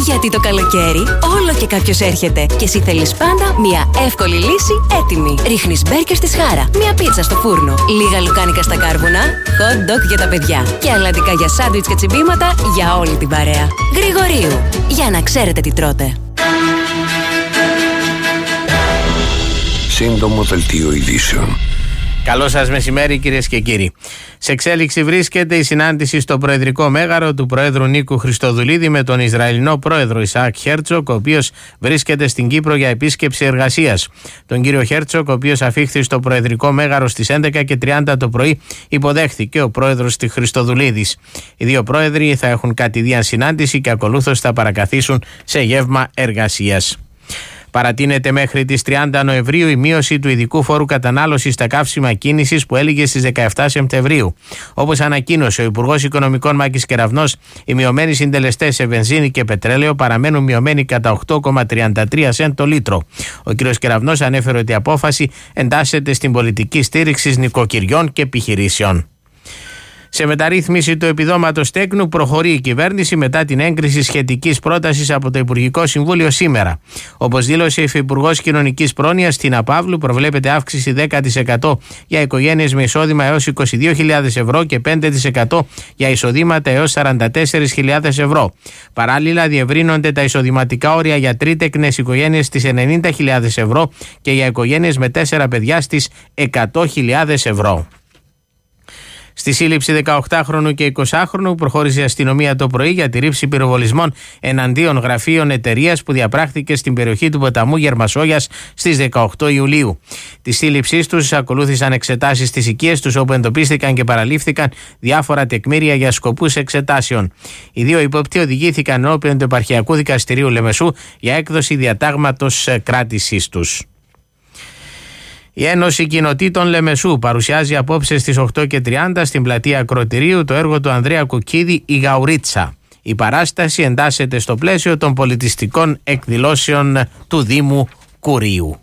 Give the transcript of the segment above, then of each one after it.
Γιατί το καλοκαίρι όλο και κάποιος έρχεται και εσύ θέλεις πάντα μια εύκολη λύση έτοιμη. Ρίχνεις μπέργκερ στη σχάρα, μια πίτσα στο φούρνο, λίγα λουκάνικα στα κάρβουνα, hot dog για τα παιδιά και αλαντικά για σάντουιτς και τσιμπήματα για όλη την παρέα. Γρηγορίου, για να ξέρετε τι τρώτε. Σύντομο δελτίο ειδήσεων. Καλό σας μεσημέρι, κυρίες και κύριοι. Σε εξέλιξη βρίσκεται η συνάντηση στο Προεδρικό Μέγαρο του Προέδρου Νίκου Χριστοδουλίδη με τον Ισραηλινό Πρόεδρο Ισαάκ Χέρτσοκ, ο οποίος βρίσκεται στην Κύπρο για επίσκεψη εργασίας. Τον κύριο Χέρτσοκ, ο οποίος αφήχθη στο Προεδρικό Μέγαρο στις 11:30 το πρωί, υποδέχθηκε ο Πρόεδρος Χριστοδουλίδης. Οι δύο πρόεδροι θα έχουν κατηδίαν συνάντηση και ακολούθως θα παρακαθίσουν σε γεύμα εργασίας. Παρατείνεται μέχρι τις 30 Νοεμβρίου η μείωση του ειδικού φόρου κατανάλωσης στα καύσιμα κίνησης που έλυγε στις 17 Σεπτεμβρίου. Όπως ανακοίνωσε ο Υπουργός Οικονομικών Μάκης Κεραυνός, οι μειωμένοι συντελεστές σε βενζίνη και πετρέλαιο παραμένουν μειωμένοι κατά 8,33 σεντ το λίτρο. Ο κ. Κεραυνός ανέφερε ότι η απόφαση εντάσσεται στην πολιτική στήριξη νοικοκυριών και επιχειρήσεων. Σε μεταρρύθμιση του επιδόματος τέκνου προχωρεί η κυβέρνηση μετά την έγκριση σχετικής πρότασης από το Υπουργικό Συμβούλιο σήμερα. Όπως δήλωσε η Υφυπουργός Κοινωνικής Πρόνοιας Τίνα Παύλου, προβλέπεται αύξηση 10% για οικογένειες με εισόδημα έως 22.000 ευρώ και 5% για εισοδήματα έως 44.000 ευρώ. Παράλληλα, διευρύνονται τα εισοδηματικά όρια για τρίτεκνες οικογένειες στις 90.000 ευρώ και για οικογένειες με 4 παιδιά στις 100.000 ευρώ. Στη σύλληψη 18χρονου και 20χρονου προχώρησε η αστυνομία το πρωί για τη ρήψη πυροβολισμών εναντίον γραφείων εταιρείας που διαπράχθηκε στην περιοχή του ποταμού Γερμασόγιας στις 18 Ιουλίου. Τη σύλληψή τους ακολούθησαν εξετάσεις στις οικίες τους, όπου εντοπίστηκαν και παραλήφθηκαν διάφορα τεκμήρια για σκοπούς εξετάσεων. Οι δύο υπόπτοι οδηγήθηκαν ενώπιον του Επαρχιακού Δικαστηρίου Λεμεσού για έκδοση διατάγματος κράτησής τους. Η Ένωση Κοινοτήτων Λεμεσού παρουσιάζει απόψε στις 8:30 στην πλατεία Ακροτηρίου το έργο του Ανδρέα Κουκίδη «Η Γαουρίτσα». Η παράσταση εντάσσεται στο πλαίσιο των πολιτιστικών εκδηλώσεων του Δήμου Κουρίου.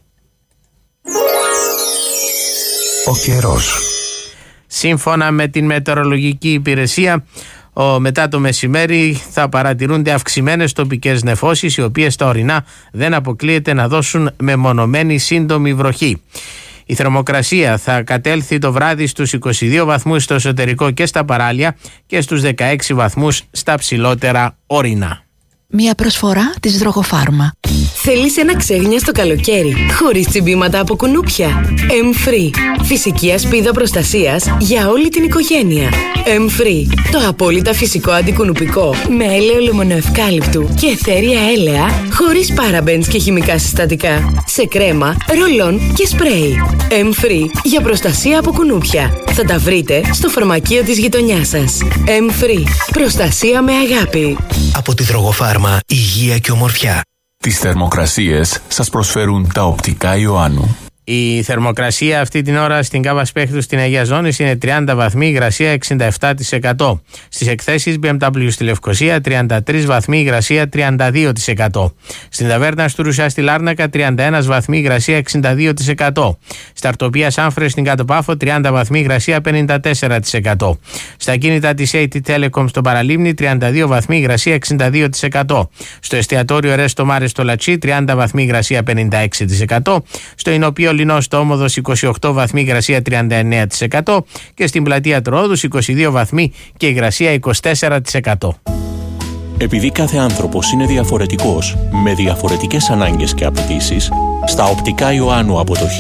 Ο καιρός. Σύμφωνα με την Μετεωρολογική Υπηρεσία, μετά το μεσημέρι θα παρατηρούνται αυξημένες τοπικές νεφώσεις, οι οποίες τα ορεινά δεν αποκλείεται να δώσουν μεμονωμένη σύντομη βροχή. Η θερμοκρασία θα κατέλθει το βράδυ στους 22 βαθμούς στο εσωτερικό και στα παράλια και στους 16 βαθμούς στα ψηλότερα ορεινά. Μια προσφορά της Δρογοφάρμα. Θέλεις ένα ξέγνιαστο καλοκαίρι χωρίς τσιμπήματα από κουνούπια? M-Free. Φυσική ασπίδα προστασίας για όλη την οικογένεια. M-Free. Το απόλυτα φυσικό αντικουνουπικό με έλαιο λεμονοευκάλυπτου και αιθέρια έλαια χωρίς παραμπένς και χημικά συστατικά. Σε κρέμα, ρολόν και σπρέι. M-Free για προστασία από κουνούπια. Θα τα βρείτε στο φαρμακείο της γειτονιάς σας. M-Free. Προστασία με αγάπη. Από τη Δρογοφάρμα, υγεία και ομορφιά. Τις θερμοκρασίες σας προσφέρουν τα οπτικά Ιωάννου. Η θερμοκρασία αυτή την ώρα στην Κάβα Σπέχτου στην Αγία Ζώνης είναι 30 βαθμοί, υγρασία 67%. Στις εκθέσεις BMW στη Λευκοσία 33 βαθμοί, υγρασία 32%. Στην Ταβέρνα Στουρουσιά στη Λάρνακα 31 βαθμοί, υγρασία 62%. Στα Αρτοπία Σάμφρες στην Κάτω Πάφο 30 βαθμοί, υγρασία 54%. Στα κίνητα της AT Telecom στο Παραλίμνη 32 βαθμοί, υγρασία 62%. Στο εστιατόριο Ρέστο Μάρε στο Λατσί 30 βαθμοί, υγρασία 56%. Στο Ινοπείο Λινός στο Όμοδος 28 βαθμοί, υγρασία 39% και στην πλατεία Τροόδους 22 βαθμοί και υγρασία 24%. Επειδή κάθε άνθρωπος είναι διαφορετικός, με διαφορετικές ανάγκες και απαιτήσεις, στα οπτικά Ιωάννου από το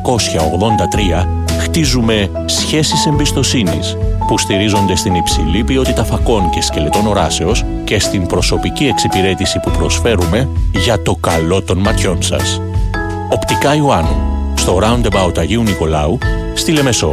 1983 χτίζουμε σχέσεις εμπιστοσύνης που στηρίζονται στην υψηλή ποιότητα φακών και σκελετών οράσεως και στην προσωπική εξυπηρέτηση που προσφέρουμε για το καλό των ματιών σας. Οπτικά Ιωάννου, στο Roundabout Αγίου Νικολάου, στη Λεμεσό.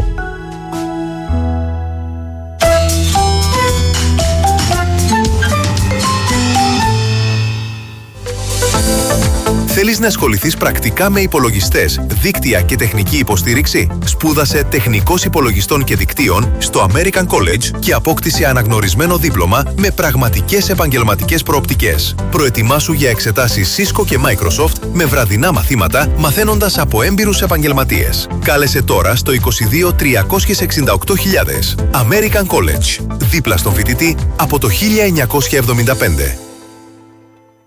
Θέλεις να ασχοληθείς πρακτικά με υπολογιστές, δίκτυα και τεχνική υποστήριξη? Σπούδασε τεχνικός υπολογιστών και δικτύων στο American College και απόκτησε αναγνωρισμένο δίπλωμα με πραγματικές επαγγελματικές προοπτικές. Προετοιμάσου για εξετάσεις Cisco και Microsoft με βραδινά μαθήματα, μαθαίνοντας από έμπειρους επαγγελματίες. Κάλεσε τώρα στο 22 368.000. American College, δίπλα στον φοιτητή από το 1975.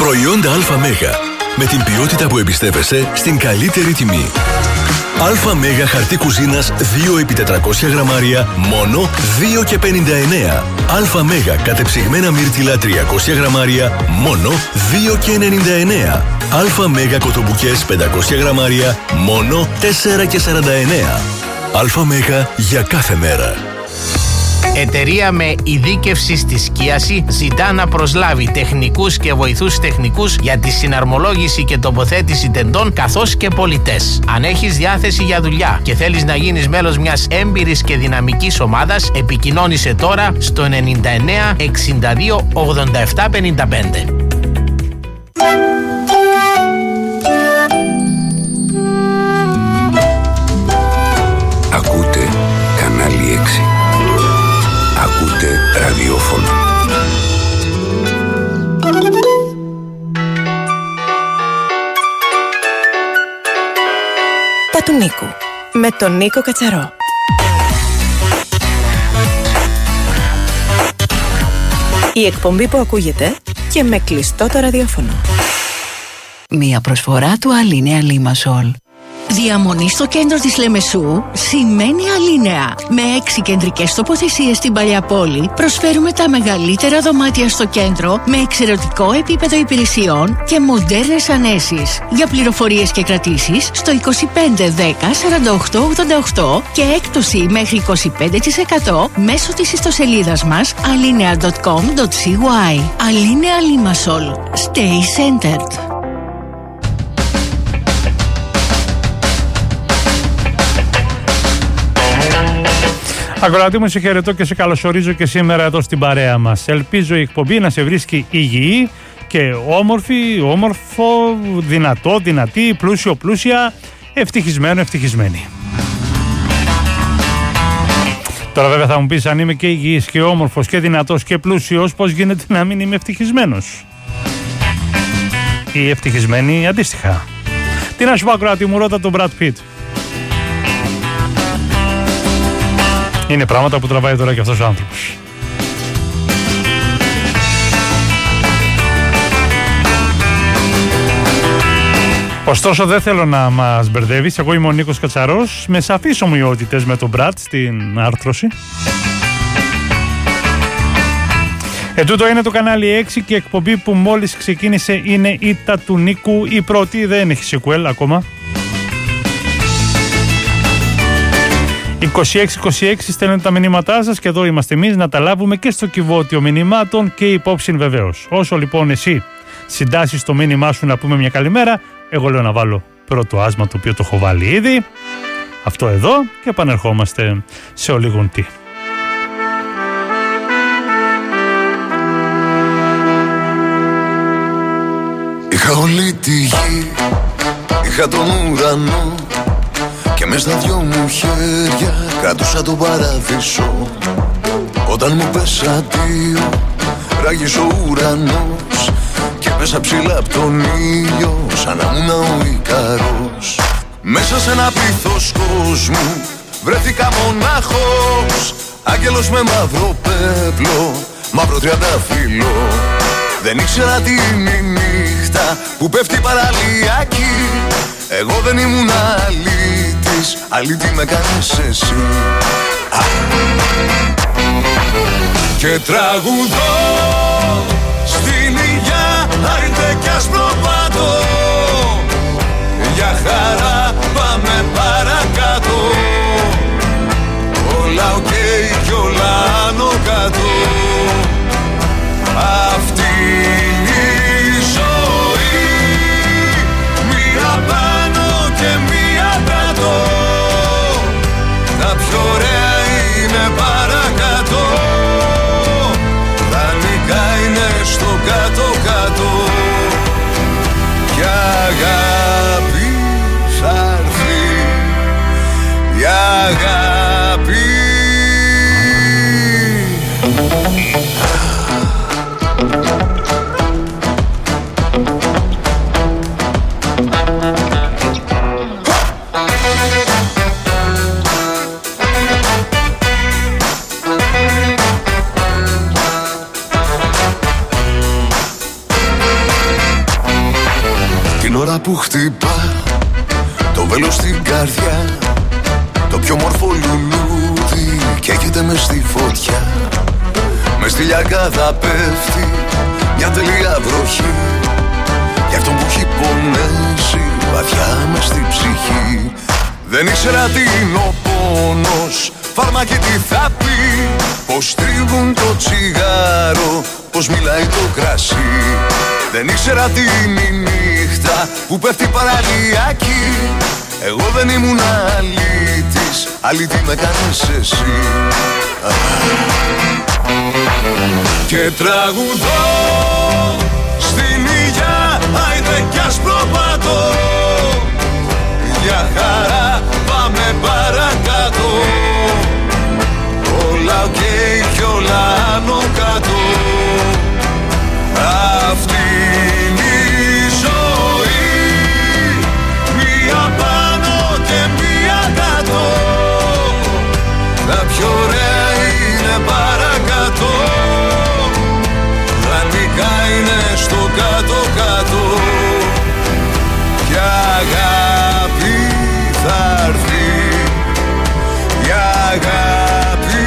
Προϊόντα ΑΜΕΓΑ. Με την ποιότητα που εμπιστεύεσαι στην καλύτερη τιμή. ΑΜΕΓΑ χαρτί κουζίνας 2x400 γραμμάρια μόνο 2,59. ΑΜΕΓΑ κατεψυγμένα μύρτιλα 300 γραμμάρια μόνο 2,99. ΑΜΕΓΑ κοτομπουκές 500 γραμμάρια μόνο 4,49. ΑΜΕΓΑ για κάθε μέρα. Εταιρεία με ειδίκευση στη σκίαση ζητά να προσλάβει τεχνικούς και βοηθούς τεχνικούς για τη συναρμολόγηση και τοποθέτηση τεντών καθώς και πολιτές. Αν έχεις διάθεση για δουλειά και θέλεις να γίνεις μέλος μιας έμπειρης και δυναμικής ομάδας, επικοινώνησε τώρα στο 99 62 87 55. Ακούτε κανάλι 6. Ακούτε ραδιόφωνο. Τα του Νίκου με τον Νίκο Κατσαρό. Η εκπομπή που ακούγεται και με κλειστό το ραδιόφωνο. Μία προσφορά του Αλίνεα Λίμασολ. Διαμονή στο κέντρο της Λεμεσού σημαίνει Αλίνεα. Με 6 κεντρικές τοποθεσίες στην παλιά πόλη, προσφέρουμε τα μεγαλύτερα δωμάτια στο κέντρο με εξαιρετικό επίπεδο υπηρεσιών και μοντέρνες ανέσεις. Για πληροφορίες και κρατήσεις στο 25 10 48 88 και έκπτωση μέχρι 25% μέσω της ιστοσελίδας μας alinea.com.cy. Αλίνεα Λίμασολ. Stay centered. Ακροατή μου, σε χαιρετώ και σε καλωσορίζω και σήμερα εδώ στην παρέα μας. Ελπίζω η εκπομπή να σε βρίσκει υγιή και όμορφο, δυνατό, δυνατή, πλούσιο, πλούσια, ευτυχισμένο, ευτυχισμένη. Τώρα βέβαια θα μου πεις, αν είμαι και υγιής και όμορφος και δυνατός και πλούσιος, πώς γίνεται να μην είμαι ευτυχισμένος? Ή ευτυχισμένη αντίστοιχα. Τι να σου πω, ακροατή μου, ρώτα τον Brad Pitt. Είναι πράγματα που τραβάει τώρα και αυτός ο άνθρωπος. Ωστόσο δεν θέλω να μας μπερδεύεις. Εγώ είμαι ο Νίκος Κατσαρός, με σαφείς ομοιότητες με τον Μπρατ στην άρθρωση. Τούτο είναι το κανάλι 6 και η εκπομπή που μόλις ξεκίνησε είναι η Τα του Νίκου. Η πρώτη, δεν έχει sequel ακόμα. 26-26 στέλνετε τα μηνύματά σας και εδώ είμαστε εμείς να τα λάβουμε και στο κυβότιο μηνυμάτων και υπόψη βεβαίως. Όσο λοιπόν εσύ συντάσεις το μήνυμά σου να πούμε μια καλημέρα, εγώ λέω να βάλω πρώτο άσμα, το οποίο το έχω βάλει ήδη. Αυτό εδώ, και επανερχόμαστε σε ολίγον τι. Είχα όλη τη γη, είχα τον ουρανό και μες στα δυο μου χέρια κρατούσα τον παράδεισο. Όταν μου πες αντίο, ράγισε ο ουρανός και πέσα ψηλά απ' τον ήλιο σαν να ήμουν ο Ικαρός. Μέσα σε ένα πλήθος κόσμου βρέθηκα μονάχος, άγγελος με μαύρο πέπλο, μαύρο τριαντάφυλλο. Δεν ήξερα τι είναι η νύχτα που πέφτει παραλιακή. Εγώ δεν ήμουν αλήτης, αλήτη με κάνεις εσύ. Και τραγουδώ στην υγειά, άρτε κι ασπροπάτω. Για χαρά πάμε παρακάτω. Όλα οκ κι όλα άνω κάτω. Αυτή είναι η ζωή, μία πάνω και μία κάτω. Τα πιο ωραία είναι παρακάτω, τα νικά είναι ώρα που χτυπά το βέλος στην καρδιά, το πιο μορφό λουλούδι καίγεται μες στη φωτιά. Μες στη λιακάδα πέφτει μια τελεία βροχή για αυτόν που έχει πονέσει βαθιά μες στη ψυχή. Δεν ήξερα τι είναι ο πόνος, φάρμακι τι θα πει, πως τρίβουν το τσιγάρο, πως μιλάει το κρασί. Δεν ήξερα τι είναι η νύχτα που πέφτει παραλιακή. Εγώ δεν ήμουν αλήτης, αλήτη με κάνεις εσύ. Και τραγουδώ στην υγειά, άιντε κι ας προπατώ. Για χαρά πάμε παρακάτω, όλα οκ κι όλα άνω κάτω. Αυτή είναι η ζωή, μία πάνω και μία κάτω. Τα πιο ωραία είναι παρακάτω, δανεικά είναι στο κάτω-κάτω. Κι αγάπη θα έρθει, η αγάπη.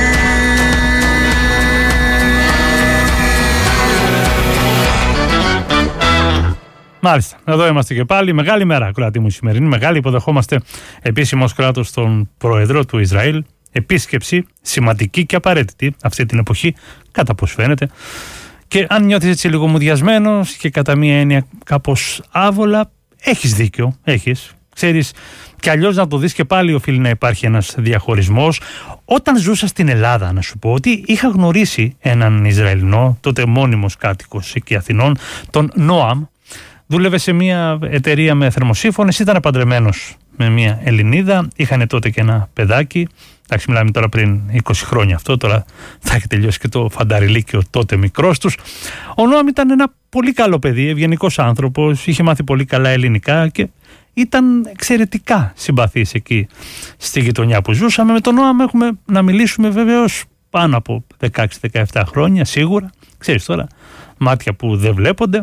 Μάλιστα, εδώ είμαστε και πάλι. Μεγάλη μέρα, ακροατή μου, σημερινή. Μεγάλη, υποδεχόμαστε επίσημος κράτος τον πρόεδρο του Ισραήλ. Επίσκεψη σημαντική και απαραίτητη αυτή την εποχή, κατά πώς φαίνεται. Και αν νιώθεις έτσι λίγο μουδιασμένος και κατά μία έννοια κάπως άβολα, έχεις δίκιο, έχεις. Ξέρεις, και αλλιώς να το δεις και πάλι οφείλει να υπάρχει ένας διαχωρισμός. Όταν ζούσα στην Ελλάδα, να σου πω ότι είχα γνωρίσει έναν Ισραηλινό, τότε μόνιμος κάτοικος εκεί Αθηνών, τον Νόαμ. Δούλευε σε μια εταιρεία με θερμοσύφωνες, ήταν παντρεμένος με μια Ελληνίδα, είχαν τότε και ένα παιδάκι. Εντάξει, μιλάμε τώρα πριν 20 χρόνια αυτό, τώρα θα έχει τελειώσει και το φανταριλίκιο τότε μικρός τους. Ο Νόαμ ήταν ένα πολύ καλό παιδί, ευγενικός άνθρωπος, είχε μάθει πολύ καλά ελληνικά και ήταν εξαιρετικά συμπαθής εκεί στη γειτονιά που ζούσαμε. Με τον Νόαμ έχουμε να μιλήσουμε βεβαίως πάνω από 16-17 χρόνια σίγουρα. Ξέρεις τώρα, μάτια που δεν βλέπονται.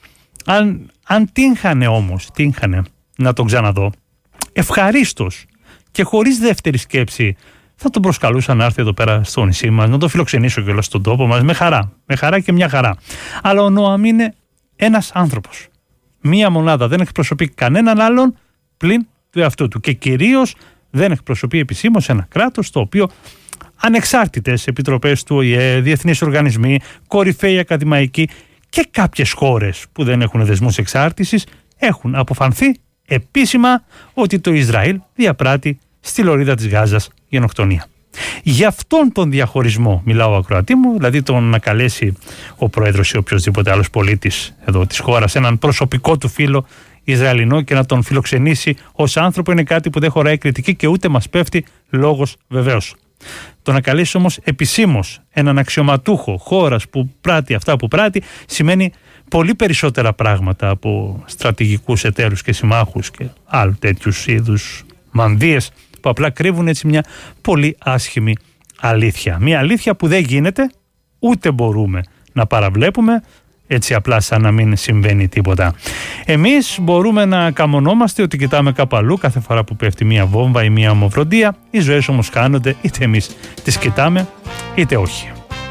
Αν τύχανε όμως, να τον ξαναδώ, ευχαρίστως και χωρίς δεύτερη σκέψη θα τον προσκαλούσα να έρθει εδώ πέρα στο νησί μας, να τον φιλοξενήσω κιόλας στον τόπο μας, με χαρά και μια χαρά. Αλλά ο Νόαμ είναι ένας άνθρωπος, μία μονάδα, δεν εκπροσωπεί κανέναν άλλον πλην του εαυτού του και κυρίως δεν εκπροσωπεί επισήμως ένα κράτος το οποίο ανεξάρτητες επιτροπές του ΟΗΕ, διεθνείς οργανισμοί, κορυφαίοι ακαδημαϊκοί και κάποιες χώρες που δεν έχουν δεσμούς εξάρτησης έχουν αποφανθεί επίσημα ότι το Ισραήλ διαπράττει στη λωρίδα της Γάζας γενοκτονία. Γι' αυτόν τον διαχωρισμό μιλάω, ακροατή μου, δηλαδή τον να καλέσει ο πρόεδρος ή οποιοδήποτε άλλος πολίτης εδώ της χώρας έναν προσωπικό του φίλο Ισραηλινό και να τον φιλοξενήσει ως άνθρωπο είναι κάτι που δεν χωράει κριτική και ούτε μας πέφτει λόγος βεβαίως. Το να καλέσει όμως επισήμως έναν αξιωματούχο χώρας που πράττει αυτά που πράττει σημαίνει πολύ περισσότερα πράγματα από στρατηγικούς εταίρους και συμμάχους και άλλου τέτοιους είδους μανδύες που απλά κρύβουν έτσι μια πολύ άσχημη αλήθεια. Μια αλήθεια που δεν γίνεται ούτε μπορούμε να παραβλέπουμε έτσι απλά σαν να μην συμβαίνει τίποτα. Εμείς μπορούμε να καμονόμαστε ότι κοιτάμε κάπου αλλού κάθε φορά που πέφτει μια βόμβα ή μια ομοφροντία. Οι ζωές όμως χάνονται είτε εμείς τις κοιτάμε είτε όχι.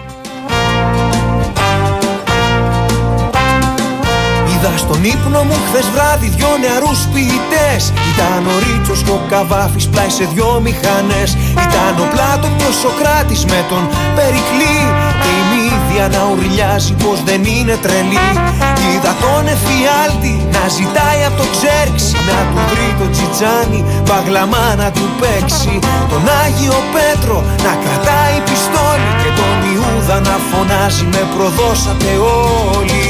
Είδα στον ύπνο μου χθες βράδυ δυο νεαρούς ποιητές. Ήταν ο Ρίτσος και ο Καβάφης πλάι σε δυο μηχανές. Ήταν ο Πλάτων και ο Σοκράτης με τον Περικλή. Και η Μύδια να ουρλιάζει πως δεν είναι τρελή. Είδα τον Εφιάλτη να ζητάει από το Ξέρξη να του βρει το Τσιτσάνι μπαγλαμά να του παίξει. Τον Άγιο Πέτρο να κρατάει πιστόλι και τον Ιούδα να φωνάζει με προδώσατε όλοι.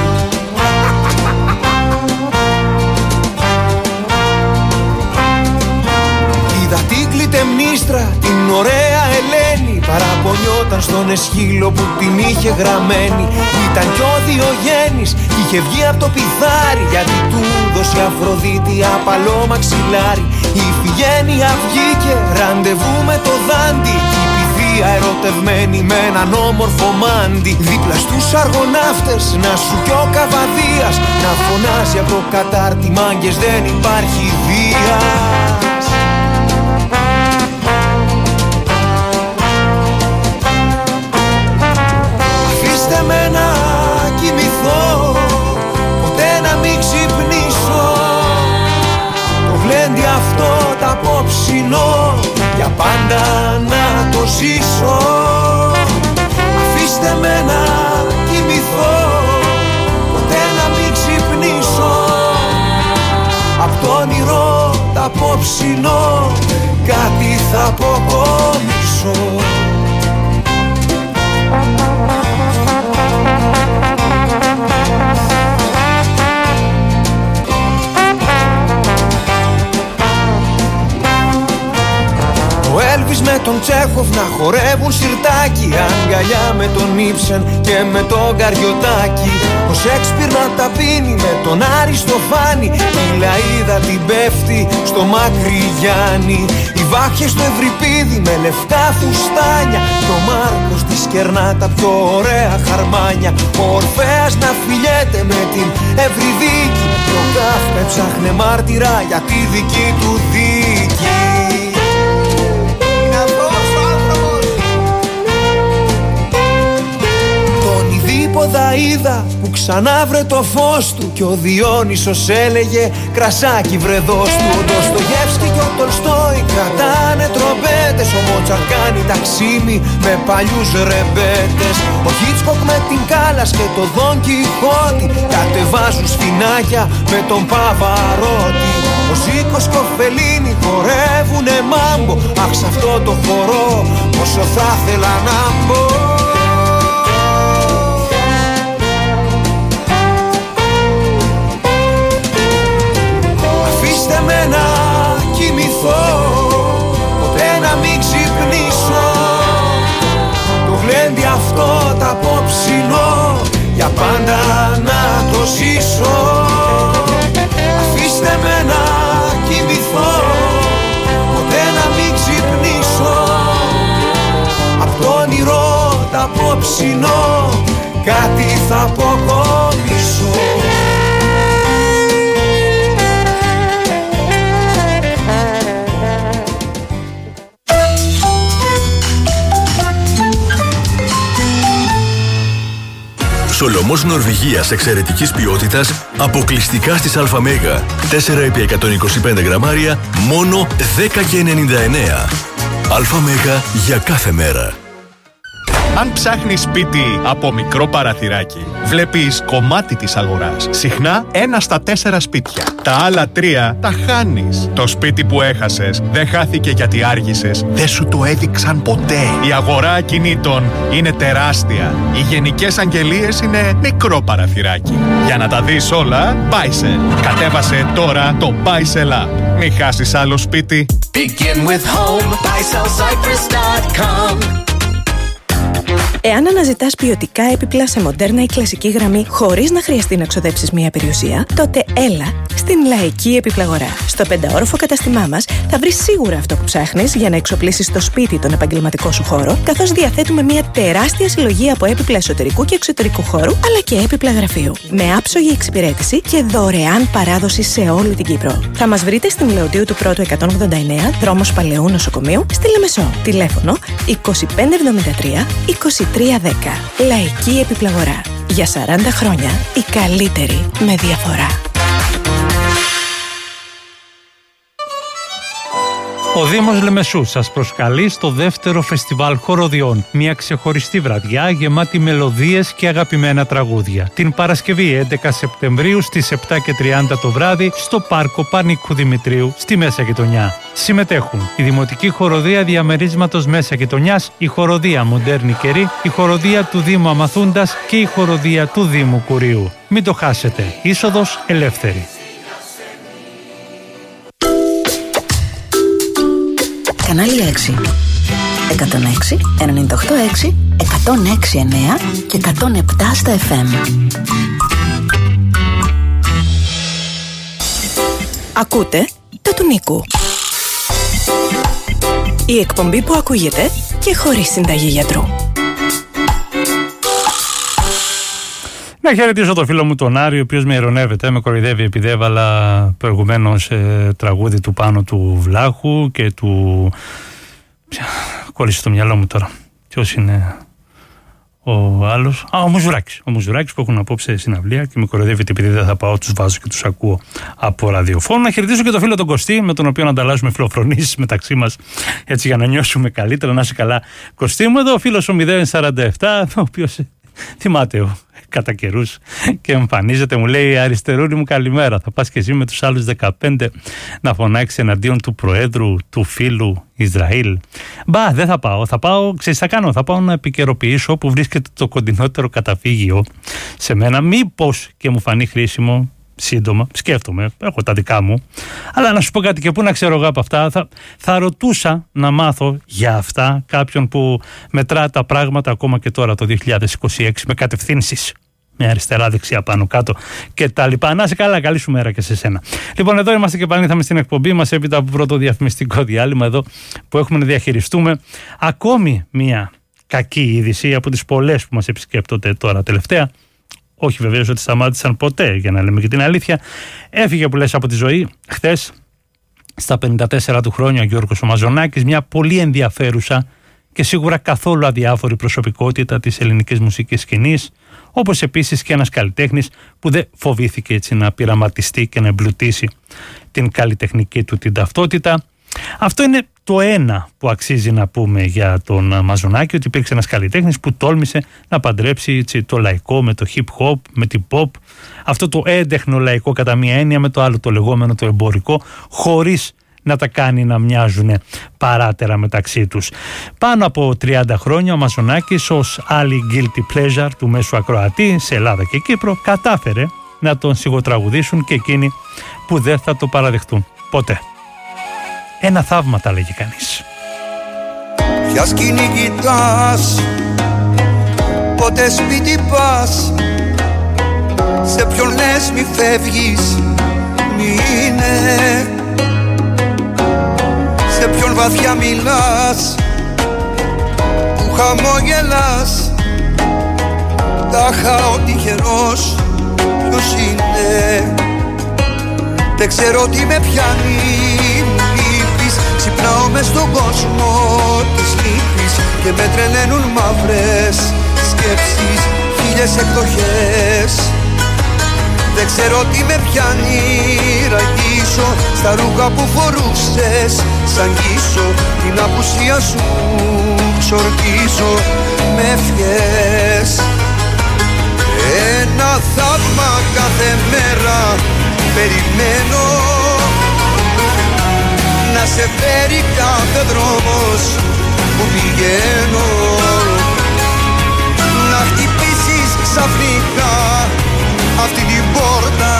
Την Κλητεμνίστρα, την ωραία Ελένη, παραπονιόταν στον Εσχύλο που την είχε γραμμένη. Ήταν κι ο Διογέννης, είχε βγει από το πιθάρι, γιατί του δώσει Αφροδίτη απαλό μαξιλάρι. Η Ιφηγένεια βγήκε ραντεβού με το Δάντη, η πλατεία ερωτευμένη με έναν όμορφο μάντι. Δίπλα στους αργοναύτες να σου κι ο Καβαδίας να φωνάζει από το κατάρτι, μάγκες δεν υπάρχει βίας. Αφήστε με να κοιμηθώ, ποτέ να μην ξυπνήσω. Το γλέντι αυτό το απόψινό για πάντα να το ζήσω. Αφήστε με να κοιμηθώ, ποτέ να μην ξυπνήσω. Απ' το όνειρο το απόψινό κάτι θα αποκομίσω. Ο Έλβις με τον Τσέχοφ να χορεύουν σιρτάκι, αγκαλιά με τον Ήψεν και με τον Καριωτάκη. Ο Σέξπιρ να τα πίνει με τον Αριστοφάνη, η Λαΐδα την πέφτει στο Μακρυγιάννη. Οι Βάχες στο Ευρυπίδι με λευκά φουστάνια, και ο Μάρκος της κερνά τα πιο ωραία χαρμάνια. Ο Ορφέας να φιλιέται με την Ευρυδίκη, και ο Κάφκα ψάχνε μάρτυρα για τη δική του δίκη. Ποδαΐδα που ξανά βρε το φως του, κι ο Διόνυσος έλεγε κρασάκι βρε δώσ' του. Ο Ντοστογεύσκι και ο Τολστόι κρατάνε τρομπέτες, ο Μότσαρτ κάνει ταξίμι με παλιούς ρεμπέτες. Ο Χίτσκοκ με την Κάλλας και το Δον Κιχώτη κατεβάζουν σφινάκια με τον Παβαρότη. Ο Ζήκος και ο Φελίνι χορεύουνε μάμπο, αχ σ' αυτό το χορό πόσο θα ήθελα να μπω. Με να κοιμηθώ, ποτέ να μην ξυπνήσω. Το γλέντι αυτό το απόψινό για πάντα να το ζήσω. Αφήστε με να κοιμηθώ, ποτέ να μην ξυπνήσω. Απ' το όνειρο το απόψινό κάτι θα αποκομίσω. Σολομός Νορβηγίας εξαιρετικής ποιότητας, αποκλειστικά στις ΑΜΕΓΑ. 4x125 γραμμάρια, μόνο 10,99. ΑΜΕΓΑ για κάθε μέρα. Αν ψάχνεις σπίτι από μικρό παραθυράκι, βλέπεις κομμάτι της αγοράς. Συχνά 1 στα 4 σπίτια. Τα άλλα 3 τα χάνεις. Το σπίτι που έχασες δεν χάθηκε γιατί άργησες. Δεν σου το έδειξαν ποτέ. Η αγορά ακινήτων είναι τεράστια. Οι γενικές αγγελίες είναι μικρό παραθυράκι. Για να τα δεις όλα, Buysell. Κατέβασε τώρα το Buysell App. Μην χάσεις άλλο σπίτι. Begin with home, BuySellCyprus.com. Εάν αναζητάς ποιοτικά έπιπλα σε μοντέρνα ή κλασική γραμμή χωρίς να χρειαστεί να ξοδέψεις μία περιουσία, τότε έλα στην Λαϊκή Επιπλαγορά. Στο 5όροφο καταστημά μας θα βρεις σίγουρα αυτό που ψάχνεις για να εξοπλίσεις το σπίτι τον επαγγελματικό σου χώρο, καθώς διαθέτουμε μία τεράστια συλλογή από έπιπλα εσωτερικού και εξωτερικού χώρου, αλλά και έπιπλα γραφείου. Με άψογη εξυπηρέτηση και δωρεάν παράδοση σε όλη την Κύπρο. Θα μας βρείτε στην Λεωτίου του Πρώτου 189, δρόμος Παλαιού Νοσοκομείου, στη Λεμεσό. Τηλέφωνο 2573 2310. Λαϊκή Επιπλαγορά. Για 40 χρόνια η καλύτερη με διαφορά. Ο Δήμος Λεμεσού σας προσκαλεί στο δεύτερο φεστιβάλ χοροδιών. Μια ξεχωριστή βραδιά γεμάτη μελωδίες και αγαπημένα τραγούδια. Την Παρασκευή 11 Σεπτεμβρίου στις 7:30 το βράδυ στο Πάρκο Πανίκου Δημητρίου στη Μέσα Γειτονιά. Συμμετέχουν η Δημοτική Χοροδία Διαμερίσματος Μέσα Γειτονιάς, η Χοροδία Μοντέρνη Καιρή, η Χοροδία του Δήμου Αμαθούντας και η Χοροδία του Δήμου Κουριού. Μην το χάσετε. Είσοδος ελεύθερη. Κανάλι 6. 106, 98,6, 106,9 και 107 στα FM. Ακούτε το του Νίκου. Η εκπομπή που ακούγεται και χωρίς συνταγή γιατρού. Να χαιρετήσω τον φίλο μου τον Άρη, ο οποίος με ειρωνεύεται, με κοροϊδεύει επειδή έβαλα προηγουμένως τραγούδι του Πάνου του Βλάχου και του... Κόλλησε στο μυαλό μου τώρα. Ποιος είναι ο άλλος? Ο Μουζουράκης. Ο Μουζουράκης που έχουν απόψε συναυλία και με κοροϊδεύει επειδή δεν θα πάω, τους βάζω και τους ακούω από ραδιοφώνου. Να χαιρετήσω και τον φίλο τον Κωστή, με τον οποίο να ανταλλάσσουμε φιλοφρονήσεις μεταξύ μας, έτσι για να νιώσουμε καλύτερα. Να είσαι καλά, Κωστή μου. Εδώ ο φίλος ο 047, ο οποίος θυμάται κατά καιρούς και εμφανίζεται, μου λέει: Αριστερούνι μου, καλημέρα. Θα πας και εσύ με τους άλλους 15 να φωνάξεις εναντίον του Προέδρου του φίλου Ισραήλ? Μπα, δεν θα πάω. Θα πάω, ξέρεις τι θα κάνω? Θα πάω να επικαιροποιήσω όπου βρίσκεται το κοντινότερο καταφύγιο σε μένα. Μήπως και μου φανεί χρήσιμο σύντομα. Σκέφτομαι, έχω τα δικά μου. Αλλά να σου πω κάτι, και πού να ξέρω εγώ από αυτά. Θα ρωτούσα να μάθω για αυτά κάποιον που μετρά τα πράγματα ακόμα και τώρα το 2026 με κατευθύνσεις, με αριστερά, δεξιά, πάνω, κάτω και τα λοιπά. Να είσαι καλά, καλή σου μέρα και σε σένα. Λοιπόν, εδώ είμαστε και επανήλθαμε στην εκπομπή μας έπειτα από πρώτο διαφημιστικό διάλειμμα εδώ που έχουμε να διαχειριστούμε ακόμη μια κακή είδηση από τις πολλές που μας επισκέπτονται τώρα τελευταία. Όχι βεβαίως ότι σταμάτησαν ποτέ, για να λέμε και την αλήθεια. Έφυγε που λες από τη ζωή χθες στα 54 του χρόνια ο Γιώργος ο Μαζονάκης, μια πολύ ενδιαφέρουσα και σίγουρα καθόλου αδιάφορη προσωπικότητα της ελληνικής μουσικής σκηνής, όπως επίσης και ένας καλλιτέχνης που δεν φοβήθηκε έτσι να πειραματιστεί και να εμπλουτίσει την καλλιτεχνική του την ταυτότητα. Αυτό είναι το ένα που αξίζει να πούμε για τον Μαζονάκη, ότι υπήρξε ένας καλλιτέχνης που τόλμησε να παντρέψει έτσι, το λαϊκό με το hip hop, με την pop, αυτό το έντεχνο λαϊκό κατά μία έννοια με το άλλο το λεγόμενο το εμπορικό, χωρίς να τα κάνει να μοιάζουν παράτερα μεταξύ τους. Πάνω από 30 χρόνια ο Μαζονάκης ως άλλη guilty pleasure του μέσου ακροατή σε Ελλάδα και Κύπρο κατάφερε να τον σιγοτραγουδήσουν και εκείνοι που δεν θα το παραδεχτούν ποτέ. Ένα θαύμα, τα λέγει κανείς. Ποια σκηνή κοιτάς, πότε σπίτι πας, σε ποιον λες μη φεύγεις, μείνε, σε ποιον βαθιά μιλάς, που χαμόγελας, τάχα ο τυχερός ποιος είναι. Δεν ξέρω τι με πιάνει, ξυπνάω μες στον κόσμο της λύπης και με τρελαίνουν μαύρες σκέψεις, χίλιες εκδοχές. Δεν ξέρω τι με πιάνει, ραγίσω στα ρούχα που φορούσες, σαν γίσω την απουσία σου ξορκίζω με ευχές. Ένα θαύμα κάθε μέρα περιμένω, να σε φέρει κάθε δρόμος που πηγαίνω, να χτυπήσεις ξαφνικά αυτή την πόρτα,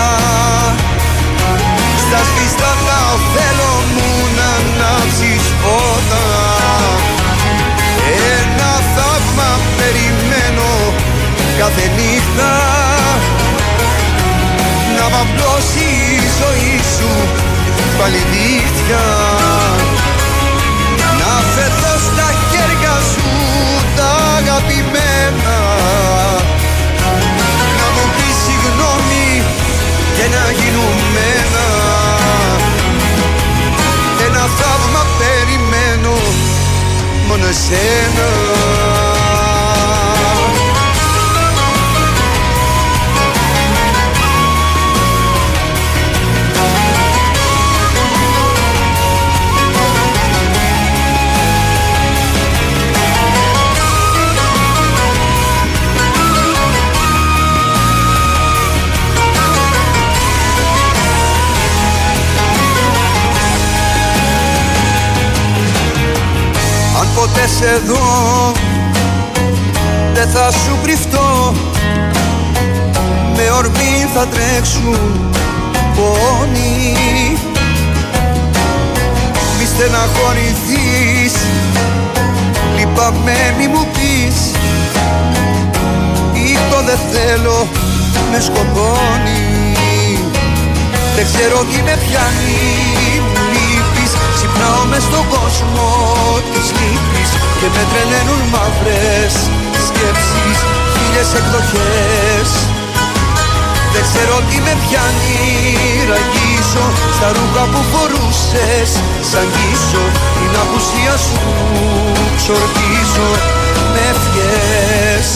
στα σβηστά τα θέλω μου να ανάψεις φώτα. Ένα θαύμα περιμένω κάθε νύχτα, να μ' απλώσει η ζωή σου πάλι δίχτυα, να φερθώ στα χέρια σου τα αγαπημένα, να μου πεις συγγνώμη και να γίνουμε ένα. Ένα θαύμα περιμένω μόνο εσένα. Ποτέ σε δω δεν θα σου κρυφτώ, με ορμή θα τρέξουν πόνοι. Μη στεναχωρηθείς, λυπάμαι μη μου πεις, ή το δεν θέλω με σκοτώνει. Δεν ξέρω τι με πιάνει, μου λείπεις, Ξυπνάω μες στον κόσμο της λύπης και με τρελαίνουν μαύρες σκέψεις, χίλιες εκδοχές. Δεν ξέρω τι με πιάνει, ραγίζω στα ρούχα που φορούσες. Σ' αγγίζω, την απουσία σου ξορκίζω με ευχές.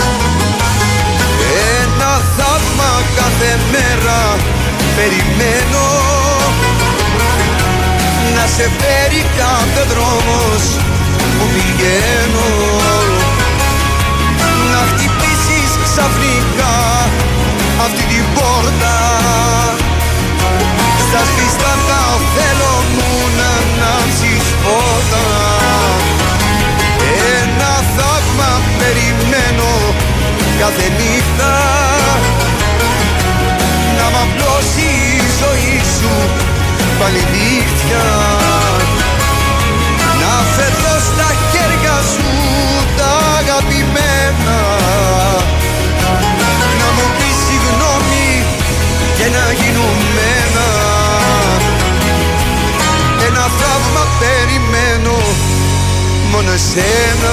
Ένα θαύμα κάθε μέρα περιμένω, να σε φέρει κάθε δρόμος που πηγαίνω. Να χτυπήσεις ξαφνικά αυτή την πόρτα, στα σβηστά θέλω μου να ανάψεις φώτα. Ένα θαύμα περιμένω κάθε νύχτα, να μ' απλώσει η ζωή σου πάλι νύχτια. Να φερθώ στα χέρια σου τα αγαπημένα, να μου πεις συγγνώμη και να γίνουμε ένα. Ένα θαύμα περιμένω μόνο εσένα.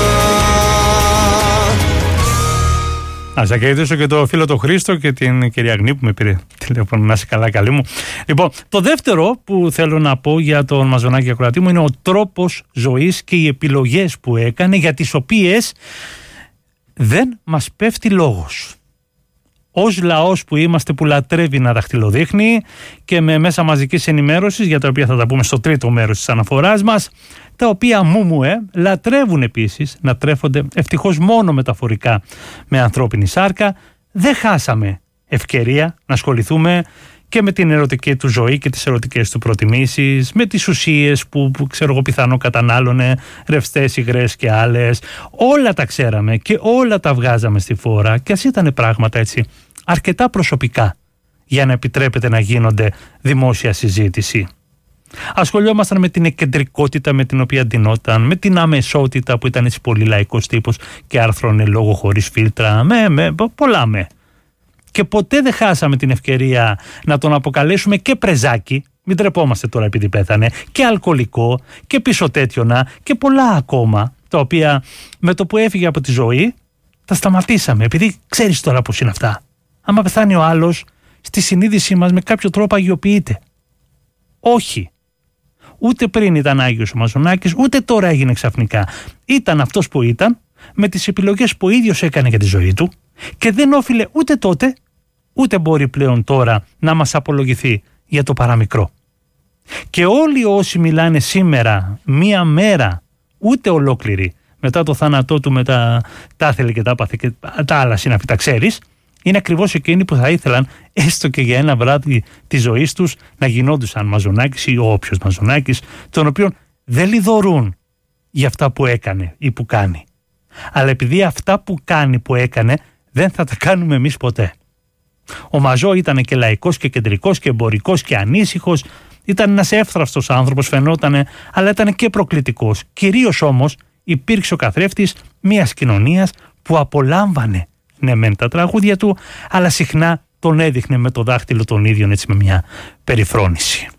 Ας ακολουθήσω και το φίλο το Χρήστο και την κυρία Αγνή που με πήρε τηλέφωνο. Να είσαι καλά, καλή μου. Λοιπόν, το δεύτερο που θέλω να πω για τον Μαζονάκη ακροατή μου είναι ο τρόπος ζωής και οι επιλογές που έκανε, για τις οποίες δεν μας πέφτει λόγος. Ως λαός που είμαστε, που λατρεύει να δαχτυλοδείχνει και με μέσα μαζικής ενημέρωσης, για τα οποία θα τα πούμε στο τρίτο μέρος της αναφοράς μας, τα οποία λατρεύουν επίσης να τρέφονται ευτυχώς μόνο μεταφορικά με ανθρώπινη σάρκα, δεν χάσαμε ευκαιρία να ασχοληθούμε και με την ερωτική του ζωή και τις ερωτικές του προτιμήσεις, με τις ουσίες που ξέρω εγώ πιθανό κατανάλωνε, ρευστές, υγρές και άλλες. Όλα τα ξέραμε και όλα τα βγάζαμε στη φόρα, και ας ήταν πράγματα έτσι αρκετά προσωπικά για να επιτρέπεται να γίνονται δημόσια συζήτηση. Ασχολιόμασταν με την εκκεντρικότητα με την οποία ντυνόταν, με την αμεσότητα που ήταν έτσι πολύ λαϊκός τύπος και άρθρωνε λόγο χωρίς φίλτρα, πολλά με. Και ποτέ δεν χάσαμε την ευκαιρία να τον αποκαλέσουμε και πρεζάκι, μην τρεπόμαστε τώρα επειδή πέθανε, και αλκοολικό και πισωτέτιονα και πολλά ακόμα, τα οποία με το που έφυγε από τη ζωή τα σταματήσαμε, επειδή ξέρεις τώρα πώς είναι αυτά. Άμα πεθάνει ο άλλος, στη συνείδησή μας με κάποιο τρόπο αγιοποιείται. Όχι. Ούτε πριν ήταν Άγιος ο Μαζονάκης, ούτε τώρα έγινε ξαφνικά. Ήταν αυτός που ήταν, με τις επιλογές που ο ίδιος έκανε για τη ζωή του, και δεν όφιλε ούτε τότε, ούτε μπορεί πλέον τώρα να μας απολογηθεί για το παραμικρό. Και όλοι όσοι μιλάνε σήμερα, μία μέρα, ούτε ολόκληρη, μετά το θάνατό του, με τα άθελε και τα άπαθε και τα άλλα συναφή, τα ξέρεις, είναι ακριβώς εκείνοι που θα ήθελαν έστω και για ένα βράδυ της ζωής τους να γινόντουσαν Μαζονάκης ή ο όποιος Μαζονάκης, τον οποίον δεν λιδωρούν για αυτά που έκανε ή που κάνει. Αλλά επειδή αυτά που κάνει, που έκανε, δεν θα τα κάνουμε εμείς ποτέ. Ο Μαζό ήταν και λαϊκός και κεντρικός και εμπορικός και ανήσυχος, ήταν ένας εύθραυστος άνθρωπος, φαινότανε, αλλά ήταν και προκλητικός. Κυρίως όμως υπήρξε ο καθρέφτης μιας κοινωνίας που απολάμβανε ναι μεν τα τραγούδια του, αλλά συχνά τον έδειχνε με το δάχτυλο τον ίδιο, έτσι με μια περιφρόνηση.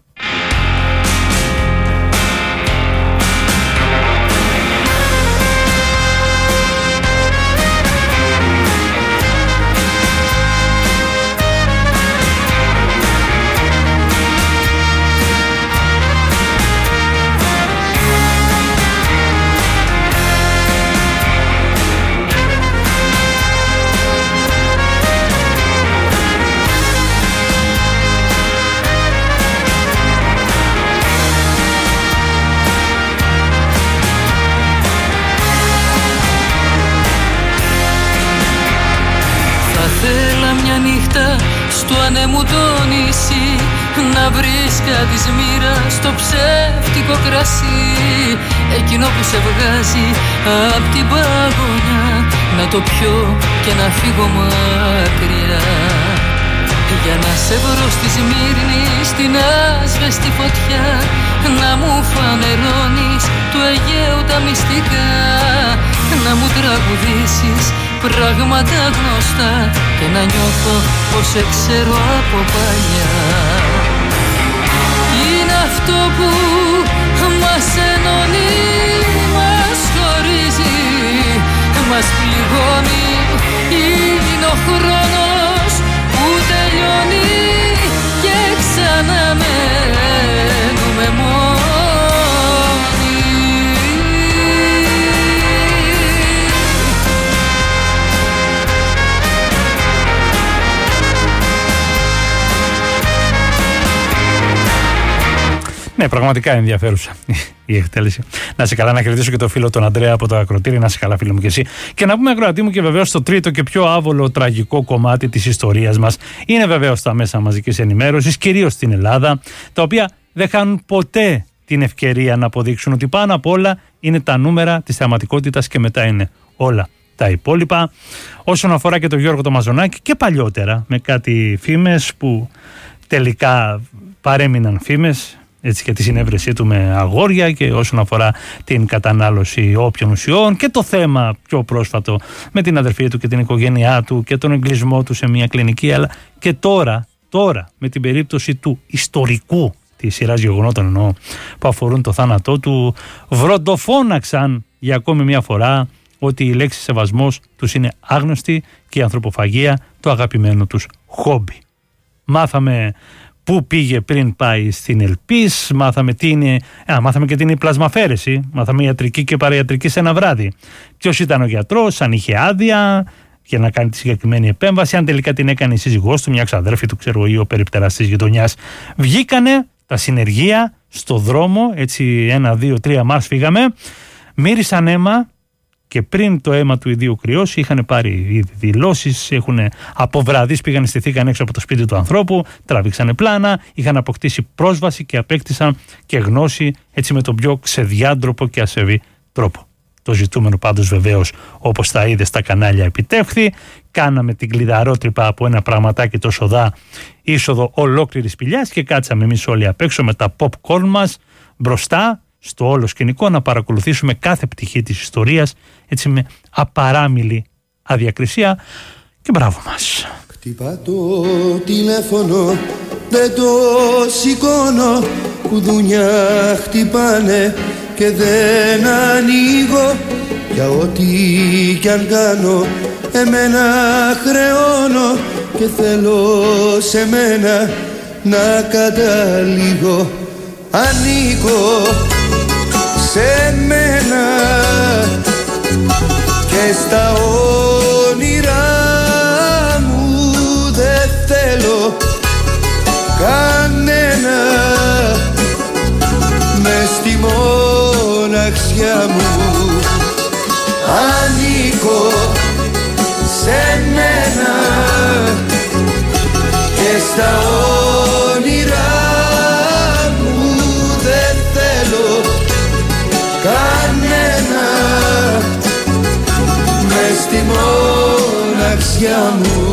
Στο ανέμου το νησί, να βρεις κάτι μοίρα στο ψεύτικο κρασί, εκείνο που σε βγάζει απ' την παγωνιά, να το πιω και να φύγω μακριά. Για να σε βρω στη Σμύρνη, στην άσβεστη φωτιά, να μου φανερώνεις του Αιγαίου τα μυστικά, να μου τραγουδήσεις πράγματα γνωστά και να νιώθω πως σε ξέρω από παλιά. Είναι αυτό που μας ενώνει, μας χωρίζει, μας πληγώνει. Είναι ο χρόνος που τελειώνει και ξαναμένουμε μόνοι. Ναι, πραγματικά ενδιαφέρουσα η εκτέλεση. Να σε καλά, να χαιρετήσω και το φίλο τον Αντρέα από το Ακροτήρι. Να σε καλά, φίλο μου, και εσύ. Και να πούμε, ακροατή μου, και βεβαίως το τρίτο και πιο άβολο τραγικό κομμάτι της ιστορίας μας είναι βεβαίως τα μέσα μαζικής ενημέρωσης, κυρίως στην Ελλάδα, τα οποία δεν χάνουν ποτέ την ευκαιρία να αποδείξουν ότι πάνω απ' όλα είναι τα νούμερα της θεαματικότητας και μετά είναι όλα τα υπόλοιπα. Όσον αφορά και τον Γιώργο το Μαζονάκη, και παλιότερα με κάτι φήμες που τελικά παρέμειναν φήμες, έτσι, και τη συνέβρεσή του με αγόρια, και όσον αφορά την κατανάλωση όποιων ουσιών, και το θέμα πιο πρόσφατο με την αδερφή του και την οικογένειά του και τον εγκλισμό του σε μια κλινική, αλλά και τώρα με την περίπτωση του ιστορικού της σειράς γεγονότων, εννοώ, που αφορούν το θάνατό του, βροντοφώναξαν για ακόμη μια φορά ότι η λέξη σεβασμός τους είναι άγνωστη και η ανθρωποφαγία το αγαπημένο τους χόμπι. Μάθαμε πού πήγε πριν πάει στην Ελπίς, μάθαμε τι είναι, μάθαμε και τι είναι η πλασμαφέρεση, μάθαμε ιατρική και παραϊατρική σε ένα βράδυ. Ποιος ήταν ο γιατρός, αν είχε άδεια για να κάνει τη συγκεκριμένη επέμβαση, αν τελικά την έκανε η σύζυγός του, μια ξαδέρφη του, ξέρω, ή ο περιπτεράς της γειτονιάς. Βγήκανε τα συνεργεία στο δρόμο, έτσι 1, 2, 3 Μάρς φύγαμε, μύρισαν αίμα. Και πριν το αίμα του ιδίου κρυώσει, είχαν πάρει ήδη δηλώσεις, από βραδείς πήγαν, στηθήκαν έξω από το σπίτι του ανθρώπου, τραβήξανε πλάνα, είχαν αποκτήσει πρόσβαση και απέκτησαν και γνώση, έτσι, με τον πιο ξεδιάντροπο και ασεβή τρόπο. Το ζητούμενο πάντως βεβαίως, όπως τα είδε στα κανάλια, επιτεύχθη. Κάναμε την κλειδαρότρυπα από ένα πραγματάκι το σοδά, είσοδο ολόκληρης σπηλιάς, και κάτσαμε εμείς όλοι απ' έξω με τα popcorn μας μπροστά στο όλο σκηνικό να παρακολουθήσουμε κάθε πτυχή της ιστορίας, έτσι, με απαράμιλη αδιακρισία, και μπράβο μας. Χτυπά το τηλέφωνο, δεν το σηκώνω, κουδούνια χτυπάνε και δεν ανοίγω. Για ό,τι κι αν κάνω εμένα χρεώνω και θέλω σε μένα να καταλήγω. Ανήκω σε μένα και στα όνειρά μου δεν θέλω κανένα μες στη μοναξιά μου. Ανήκω σε μένα και στα όνειρά μου δεν θέλω κανένα μες στη μοναξιά μου.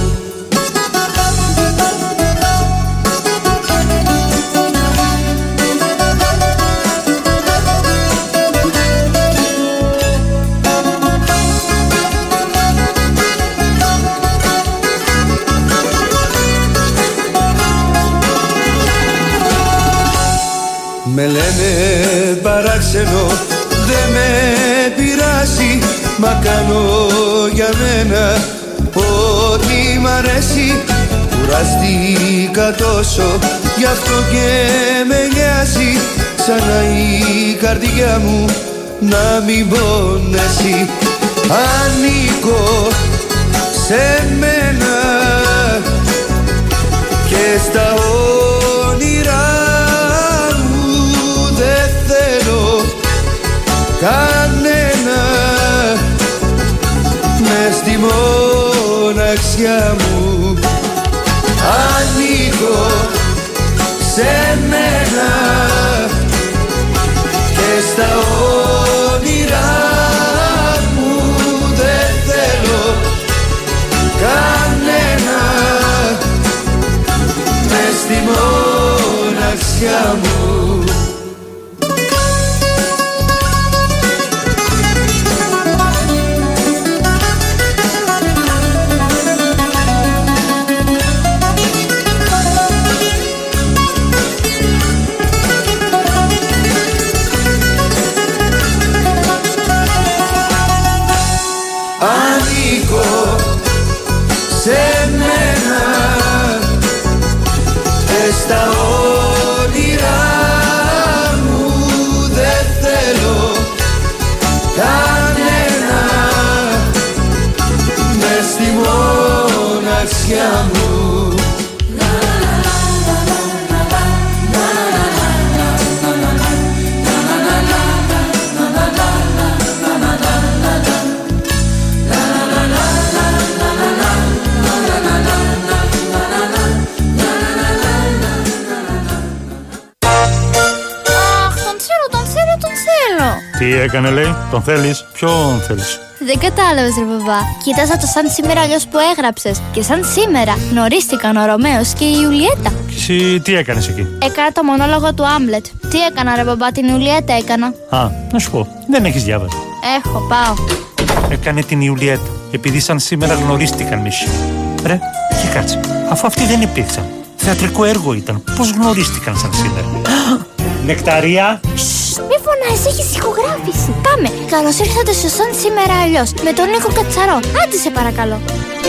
Με λένε παράξενο, δεν με πειράζει, μα κάνω για μένα ό,τι μ' αρέσει. Κουραστήκα τόσο, γι' αυτό και με νοιάζει, σαν να η καρδιά μου να μην πονέσει. Ανήκω σε μένα και στα όνειρά κανένα μες στη μοναξιά μου. Ανήκω σε μένα και στα όνειρά μου δεν θέλω κανένα μες στη μοναξιά μου. στα όνειρά μου δεν θέλω κανένα μες στη μοναξιά μου. Τι έκανε, λέει, τον θέλεις, ποιον θέλεις? Δεν κατάλαβες, ρε μπαμπά. Κοίταζα το σαν σήμερα αλλιώς που έγραψες. Και σαν σήμερα γνωρίστηκαν ο Ρωμαίος και η Ιουλιέτα. Και εσύ τι έκανες εκεί? Έκανα το μονόλογο του Άμλετ. Τι έκανα, ρε μπαμπά, την Ιουλιέτα έκανα. Α, να σου πω, δεν έχεις διάβασει. Έχω, πάω. Έκανε την Ιουλιέτα, επειδή σαν σήμερα γνωρίστηκαν μισή. Ρε, και κάτσε, αφού αυτοί δεν υπήρξαν. Θεατρικό έργο ήταν. Πώς γνωρίστηκαν σαν σήμερα? Νεκταρία! Μη φωνάζεις, έχεις ηχογράφηση. Πάμε. Καλώς ήρθατε στο σαν σήμερα αλλιώς. Με τον Νίκο Κατσαρό. Άντε σε παρακαλώ.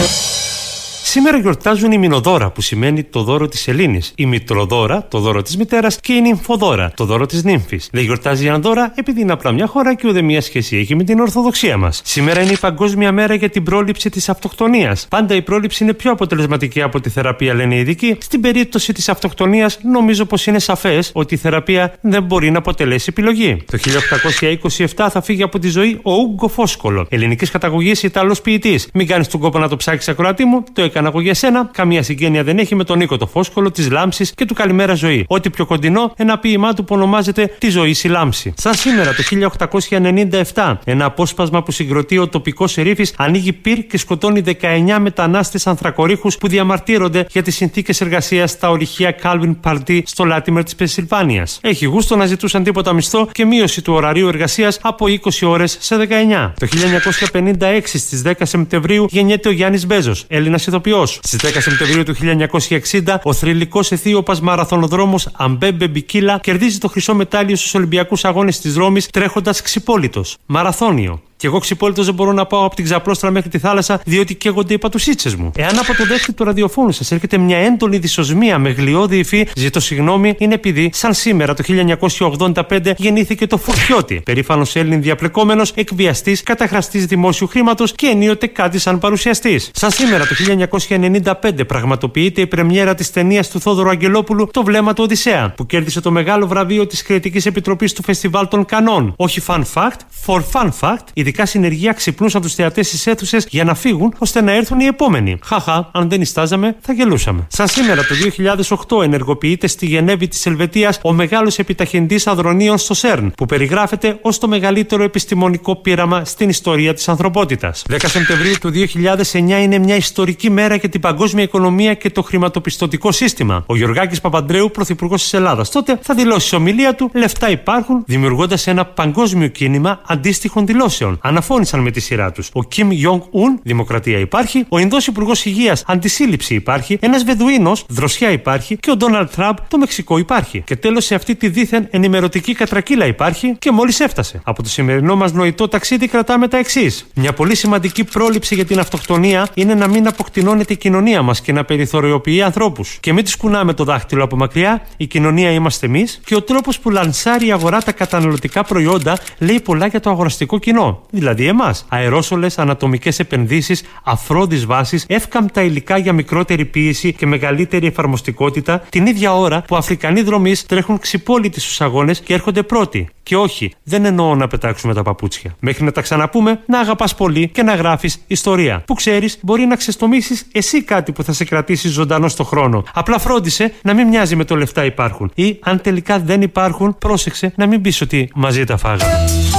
Σήμερα γιορτάζουν η Μηνοδώρα, που σημαίνει το δώρο της Σελήνης, η Μητροδώρα, το δώρο της μητέρας, και η Νυμφοδώρα, το δώρο της νύμφης. Δεν γιορτάζει η Ανδώρα επειδή είναι απλά μια χώρα και ούτε μια σχέση έχει με την Ορθοδοξία μας. Σήμερα είναι η Παγκόσμια Μέρα για την πρόληψη της αυτοκτονίας. Πάντα η πρόληψη είναι πιο αποτελεσματική από τη θεραπεία, λένε οι ειδικοί. Στην περίπτωση της αυτοκτονίας, νομίζω πως είναι σαφές ότι η θεραπεία δεν μπορεί να αποτελέσει επιλογή. Το 1827 θα φύγει από τη ζωή ο Ούγκο Φόσκολο, ελληνικής καταγωγής Ιταλός ποιητής. Μην κάνεις τον κόπο να το ψάξεις, ακροατή μου, το έκανα εγώ για σένα. Καμία συγγένεια δεν έχει με τον Νίκο το Φόσκολο, της Λάμψης και του Καλημέρα Ζωή. Ό,τι πιο κοντινό, ένα ποίημά του που ονομάζεται Τη ζωή η Λάμψη. Σαν σήμερα το 1897, ένα απόσπασμα που συγκροτεί ο τοπικός ερήφης ανοίγει πυρ και σκοτώνει 19 μετανάστες ανθρακορίχους που διαμαρτύρονται για τις συνθήκες εργασίας στα ορυχεία Calvin Pardee στο Λάτιμερ της Πενσιλβάνιας. Έχει γούστο να ζητούσαν τίποτα μισθό και μείωση του ωραρίου εργασίας από 20 ώρες σε 19. Το 1956, στις 10 Σεπτεμβρίου, γεννιέται ο Γιάννης Μπέζος, Έλληνας ηθοποιός. Στις 10 Σεπτεμβρίου του 1960, ο θρυλικός αιθίωπας μαραθωνοδρόμος Αμπέμπε Μπικίλα κερδίζει το χρυσό μετάλλιο στους Ολυμπιακούς Αγώνες της Ρώμης τρέχοντας ξυπόλυτος. Μαραθώνιο. Και εγώ ξυπόλυτος δεν μπορώ να πάω από την Ξαπλώστρα μέχρι τη θάλασσα, διότι καίγονται οι πατουσίτσες μου. Εάν από το δέχτη του ραδιοφώνου σας έρχεται μια έντονη δυσοσμία με γλιώδη υφή, ζητώ συγγνώμη, είναι επειδή σαν σήμερα το 1985 γεννήθηκε το Φωτιώτη, περήφανος Έλλην διαπλεκόμενος, εκβιαστής, καταχραστής δημόσιου χρήματος και ενίοτε κάτι σαν παρουσιαστής. Σαν σήμερα το 1995 πραγματοποιείται η πρεμιέρα της ταινίας του Θόδωρου Αγγελόπουλου Το βλέμμα του Οδυσσέα, που κέρδισε το μεγάλο βραβείο της Κριτικής Επιτροπής του Φεστιβάλ των Κανών. Όχι fun fact, for fun fact. Ειδικά συνεργεία ξυπνούσαν τους θεατές στις αίθουσες για να φύγουν ώστε να έρθουν οι επόμενοι. Χαχα, αν δεν ιστάζαμε, θα γελούσαμε. Σαν σήμερα το 2008 ενεργοποιείται στη Γενέβη της Ελβετίας ο μεγάλος επιταχυντής αδρονίων στο CERN, που περιγράφεται ως το μεγαλύτερο επιστημονικό πείραμα στην ιστορία της ανθρωπότητας. 10 Σεπτεμβρίου του 2009 είναι μια ιστορική μέρα για την παγκόσμια οικονομία και το χρηματοπιστωτικό σύστημα. Ο Γιωργάκης Παπαντρέου, πρωθυπουργός της Ελλάδας, τότε θα δηλώσει σε ομιλία του: λεφτά υπάρχουν, δημιουργώντας ένα παγκόσμιο κίνημα αντίστοιχων δηλώσεων. Αναφώνησαν με τη σειρά τους. Ο Κιμ Ιονγκ-Ουν, δημοκρατία υπάρχει. Ο Ινδός Υπουργός Υγείας, αντισύλληψη υπάρχει. Ένας Βεδουίνος, δροσιά υπάρχει. Και ο Ντόναλντ Τραμπ, το Μεξικό υπάρχει. Και τέλος σε αυτή τη δίθεν ενημερωτική κατρακύλα υπάρχει και μόλις έφτασε. Από το σημερινό μας νοητό ταξίδι κρατάμε τα εξής. Μια πολύ σημαντική πρόληψη για την αυτοκτονία είναι να μην αποκτηνώνεται η κοινωνία μας και να περιθωριοποιεί ανθρώπους. Και μην τις κουνάμε το δάχτυλο από μακριά. Η κοινωνία είμαστε εμείς και ο τρόπος που λανσάρει η αγορά τα καταναλωτικά προϊόντα λέει πολλά για το αγοραστικό κοινό. Δηλαδή εμάς. Αερόσολες, ανατομικές επενδύσεις, αφρόντις βάσεις, εύκαμπτα υλικά για μικρότερη ποίηση και μεγαλύτερη εφαρμοστικότητα, την ίδια ώρα που Αφρικανοί δρομείς τρέχουν ξυπόλυτοι στους αγώνες και έρχονται πρώτοι. Και όχι, δεν εννοώ να πετάξουμε τα παπούτσια. Μέχρι να τα ξαναπούμε, να αγαπάς πολύ και να γράφεις ιστορία. Που ξέρεις, μπορεί να ξεστομίσεις εσύ κάτι που θα σε κρατήσει ζωντανό στο χρόνο. Απλά φρόντισε να μην μοιάζει με το λεφτά υπάρχουν. Ή αν τελικά δεν υπάρχουν, πρόσεξε να μην πεις ότι μαζί τα φάγαμε.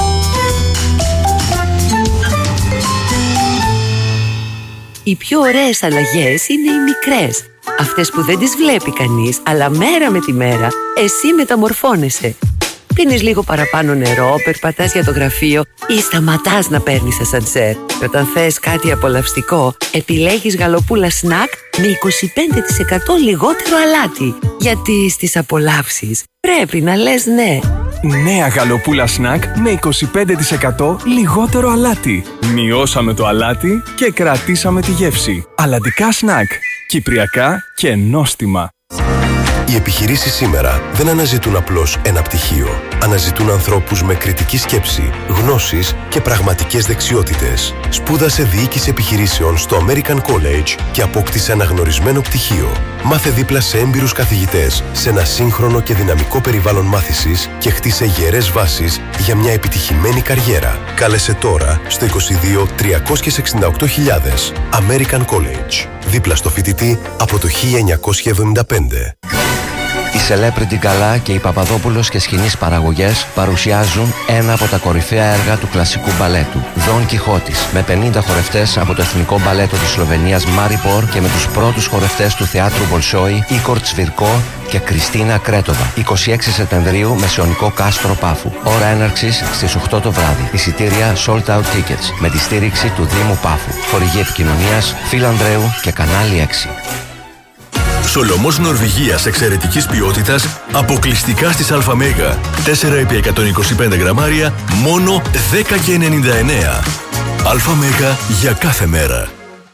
Οι πιο ωραίες αλλαγές είναι οι μικρές. Αυτές που δεν τις βλέπει κανείς, αλλά μέρα με τη μέρα εσύ μεταμορφώνεσαι. Πίνεις λίγο παραπάνω νερό, περπατάς για το γραφείο ή σταματάς να παίρνεις ασανσέρ. Και όταν θες κάτι απολαυστικό, επιλέγεις γαλοπούλα σνακ με 25% λιγότερο αλάτι. Γιατί στις απολαύσεις πρέπει να λες ναι. Νέα γαλοπούλα σνακ με 25% λιγότερο αλάτι. Μειώσαμε το αλάτι και κρατήσαμε τη γεύση. Αλλαντικά σνακ. Κυπριακά και νόστιμα. Οι επιχειρήσεις σήμερα δεν αναζητούν απλώς ένα πτυχίο. Αναζητούν ανθρώπους με κριτική σκέψη, γνώσεις και πραγματικές δεξιότητες. Σπούδασε διοίκηση επιχειρήσεων στο American College και απόκτησε αναγνωρισμένο πτυχίο. Μάθε δίπλα σε έμπειρους καθηγητές, σε ένα σύγχρονο και δυναμικό περιβάλλον μάθησης και χτίσε γερές βάσεις για μια επιτυχημένη καριέρα. Κάλεσε τώρα στο 22 368.000 American College. Δίπλα στο φοιτητή από το 1975. Η Celebrity Γκαλά και η Παπαδόπουλος και σκηνής παραγωγές παρουσιάζουν ένα από τα κορυφαία έργα του κλασικού μπαλέτου, Δον Κιχώτης, με 50 χορευτές από το Εθνικό Μπαλέτο της Σλοβενίας Μάριπορ και με τους πρώτους χορευτές του Θεάτρου Μπολσόη, Ίκορ Τσβιρκό και Κριστίνα Κρέτοβα. 26 Σεπτεμβρίου, Μεσαιωνικό Κάστρο Πάφου. Ώρα έναρξης στις 8 το βράδυ. Εισιτήρια sold out tickets με τη στήριξη του Δήμου Πάφου. Χορηγή επικοινωνίας Φίλ Ανδρέου και Κανάλι 6. Σολομός Νορβηγίας εξαιρετικής ποιότητας, αποκλειστικά στις ΑΜΕΓΑ. 4x125 γραμμάρια, μόνο 10,99. ΑΜΕΓΑ για κάθε μέρα.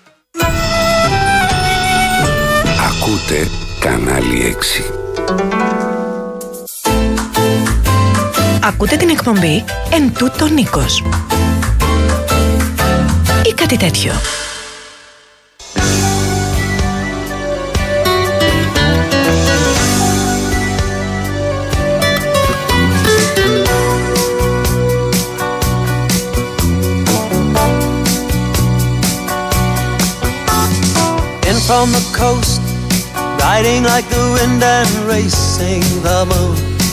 Ακούτε Κανάλι 6. Ακούτε την εκπομπή «Εν τούτο Νίκος» ή κάτι τέτοιο. From the coast, riding like the wind and racing the moon.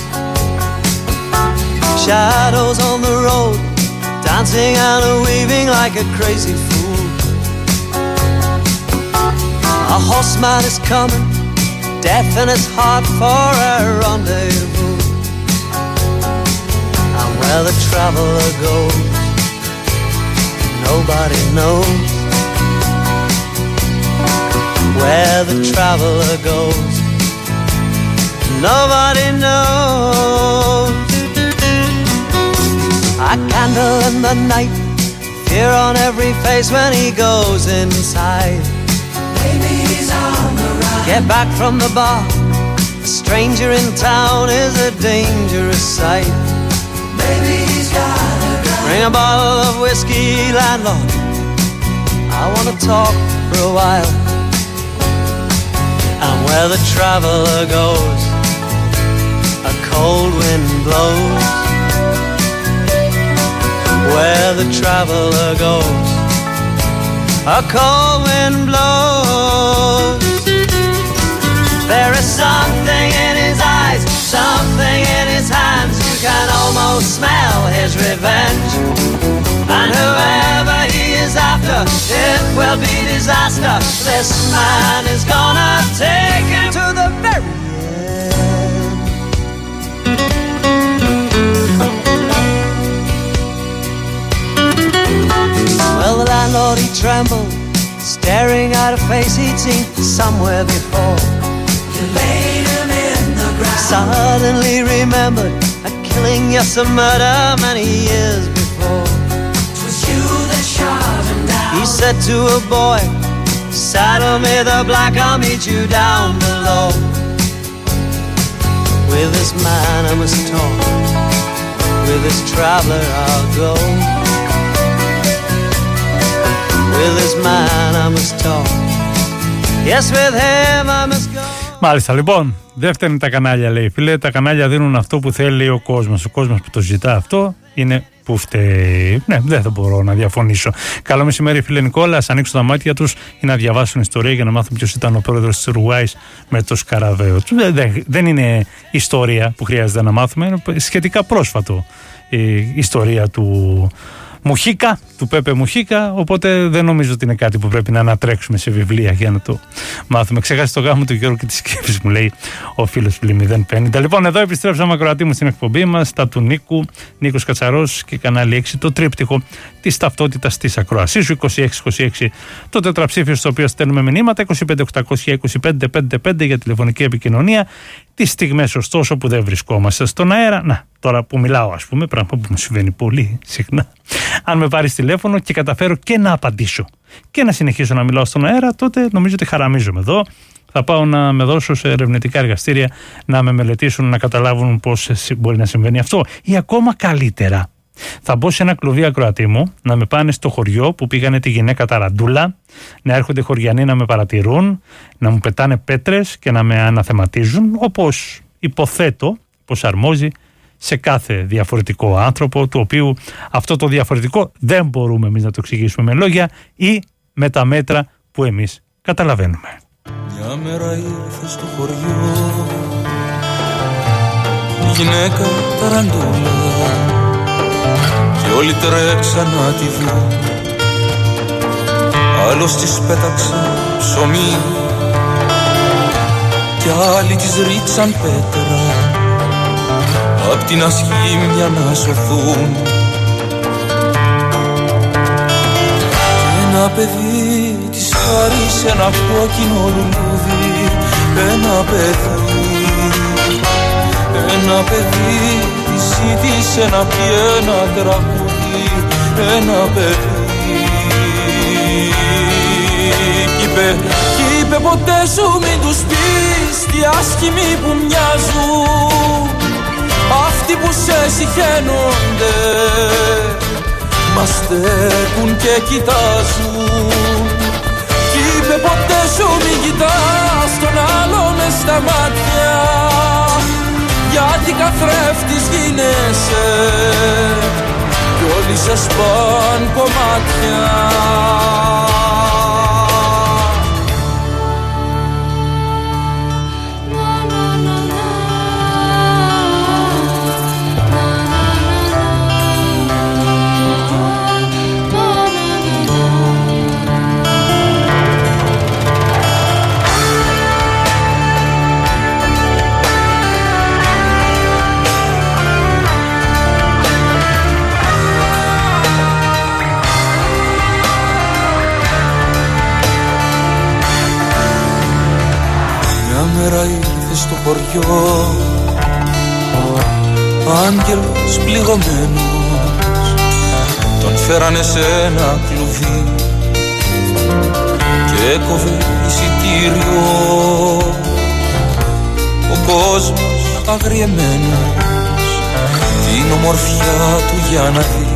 Shadows on the road, dancing and weaving like a crazy fool. A horseman is coming, death in his heart for a rendezvous. And where the traveler goes, nobody knows. Where the traveler goes, nobody knows. A candle in the night, fear on every face when he goes inside. Maybe he's on the run. Get back from the bar, a stranger in town is a dangerous sight. Maybe he's gotta run. Bring a bottle of whiskey, landlord, I wanna talk for a while. And where the traveler goes, a cold wind blows. Where the traveler goes, a cold wind blows. There is something in his eyes, something in his hands. You can almost smell his revenge. And whoever he is after, it will be disaster. This man is gonna take him to the very end. Well, the landlord, he trembled, staring at a face he'd seen somewhere before. You laid him in the ground. Suddenly remembered a killing, yes, a murder many years before. He said to a boy, saddle me the black, I'll meet you down below. With this man I must talk, with this traveler I'll go. With this man I must talk, yes, with him I must go. Μάλιστα, λοιπόν, δεν φταίνουν τα κανάλια, λέει φίλε. Τα κανάλια δίνουν αυτό που θέλει ο κόσμος. Ο κόσμος που το ζητά αυτό είναι που φταίει. Ναι, δεν θα μπορώ να διαφωνήσω. Καλό μεσημέρι, φίλε Νικόλα. Ας ανοίξουν τα μάτια τους ή να διαβάσουν ιστορία για να μάθουν ποιος ήταν ο πρόεδρος της Ουρουάης με το σκαραβαίο. Δεν είναι ιστορία που χρειάζεται να μάθουμε. Είναι σχετικά πρόσφατο η ιστορία του Μουχίκα, του Πέπε Μουχίκα, οπότε δεν νομίζω ότι είναι κάτι που πρέπει να ανατρέξουμε σε βιβλία για να το μάθουμε. Ξέχασε το γάμο του Γιώργου και τις σκέψεις μου, λέει ο φίλος 050. Λοιπόν, εδώ επιστρέψαμε ακροατή μου στην εκπομπή μας, τα του Νίκου, Νίκος Κατσαρός και Κανάλι 6, το τρίπτυχο της ταυτότητας της ακροασής σου, 2626, το τετραψήφιο στο οποίο στέλνουμε μηνύματα, 25800 για τηλεφωνική επικοινωνία. Τις στιγμές ωστόσο που δεν βρισκόμαστε στον αέρα, να, τώρα που μιλάω ας πούμε, πράγμα που μου συμβαίνει πολύ συχνά, αν με πάρεις τηλέφωνο και καταφέρω και να απαντήσω και να συνεχίσω να μιλάω στον αέρα, τότε νομίζω ότι χαραμίζομαι εδώ θα πάω να με δώσω σε ερευνητικά εργαστήρια να με μελετήσουν, να καταλάβουν πώς μπορεί να συμβαίνει αυτό. Ή ακόμα καλύτερα, θα μπω σε ένα κλουβί, ακροατή μου, να με πάνε στο χωριό που πήγανε τη γυναίκα ταραντούλα, να έρχονται χωριανοί να με παρατηρούν, να μου πετάνε πέτρες και να με αναθεματίζουν, όπως υποθέτω πως αρμόζει σε κάθε διαφορετικό άνθρωπο, του οποίου αυτό το διαφορετικό δεν μπορούμε εμείς να το εξηγήσουμε με λόγια ή με τα μέτρα που εμείς καταλαβαίνουμε. Μια μέρα ήρθε στο χωριό η γυναίκα ταραντούλα και όλοι τρέξαν να τη δουν. Άλλος της πέταξε ψωμί και άλλοι της ρίξαν πέτρα απ' την ασχήμια να σωθούν. Και ένα παιδί της χάρισε ένα κόκκινο λουλούδι. Ένα παιδί της ζήτησε να πει ένα τραγούδι. Ένα παιδί κι είπε ποτέ σου μην τους πεις τι άσχημοι που μοιάζουν αυτοί που σε συχαίνονται, μας στέκουν και κοιτάζουν. Κι είπε ποτέ σου μην κοιτάς τον άλλο μες στα μάτια, γιατί καθρέφτης γίνεσαι κι όλοι σε σπάν κομμάτια. Ήρθε στο χωριό άγγελος πληγωμένος, τον φέρανε σε ένα κλουβί και έκοβε εισιτήριο ο κόσμος αγριεμένος την ομορφιά του για να δει.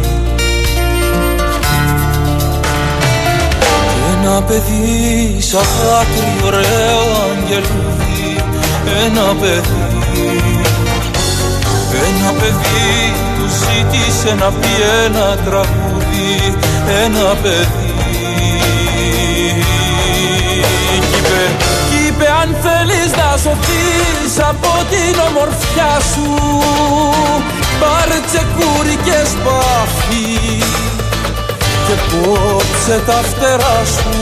Και ένα παιδί σαν δάκρυ ωραίο αγγελούδι, ένα παιδί του ζήτησε να πει ένα τραγούδι. Ένα παιδί κι είπε αν θέλεις να σωθείς από την ομορφιά σου, πάρε τσεκούρι και σπαθί και κόψε τα φτερά σου.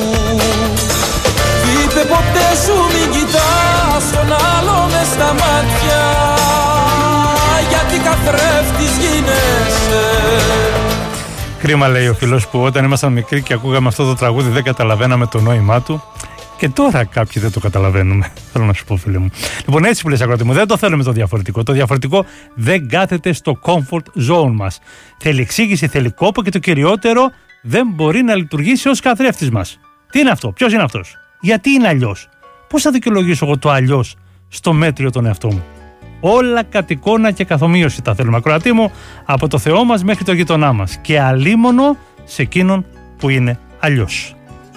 Είπε ποτέ σου μην κοιτάς τον άλλο μες στα μάτια, γιατί καθρέφτης γίνεσαι. Κρίμα, λέει ο φίλος, που όταν ήμασταν μικροί και ακούγαμε αυτό το τραγούδι δεν καταλαβαίναμε το νόημά του. Και τώρα κάποιοι δεν το καταλαβαίνουμε. Θέλω να σου πω, φίλε μου. Λοιπόν, έτσι που λες, ακροατή μου, δεν το θέλουμε το διαφορετικό. Το διαφορετικό δεν κάθεται στο comfort zone μας. Θέλει εξήγηση, θέλει κόπο και το κυριότερο, δεν μπορεί να λειτουργήσει ως καθρέφτης μας. Τι είναι αυτό, ποιος είναι αυτός, γιατί είναι αλλιώς, πώς θα δικαιολογήσω εγώ το αλλιώς στο μέτριο τον εαυτό μου. Όλα κατ' εικόνα και καθομοίωση τα θέλουμε, ακροατή μου, από το Θεό μας μέχρι το γειτονά μας και αλίμονο σε εκείνον που είναι αλλιώς.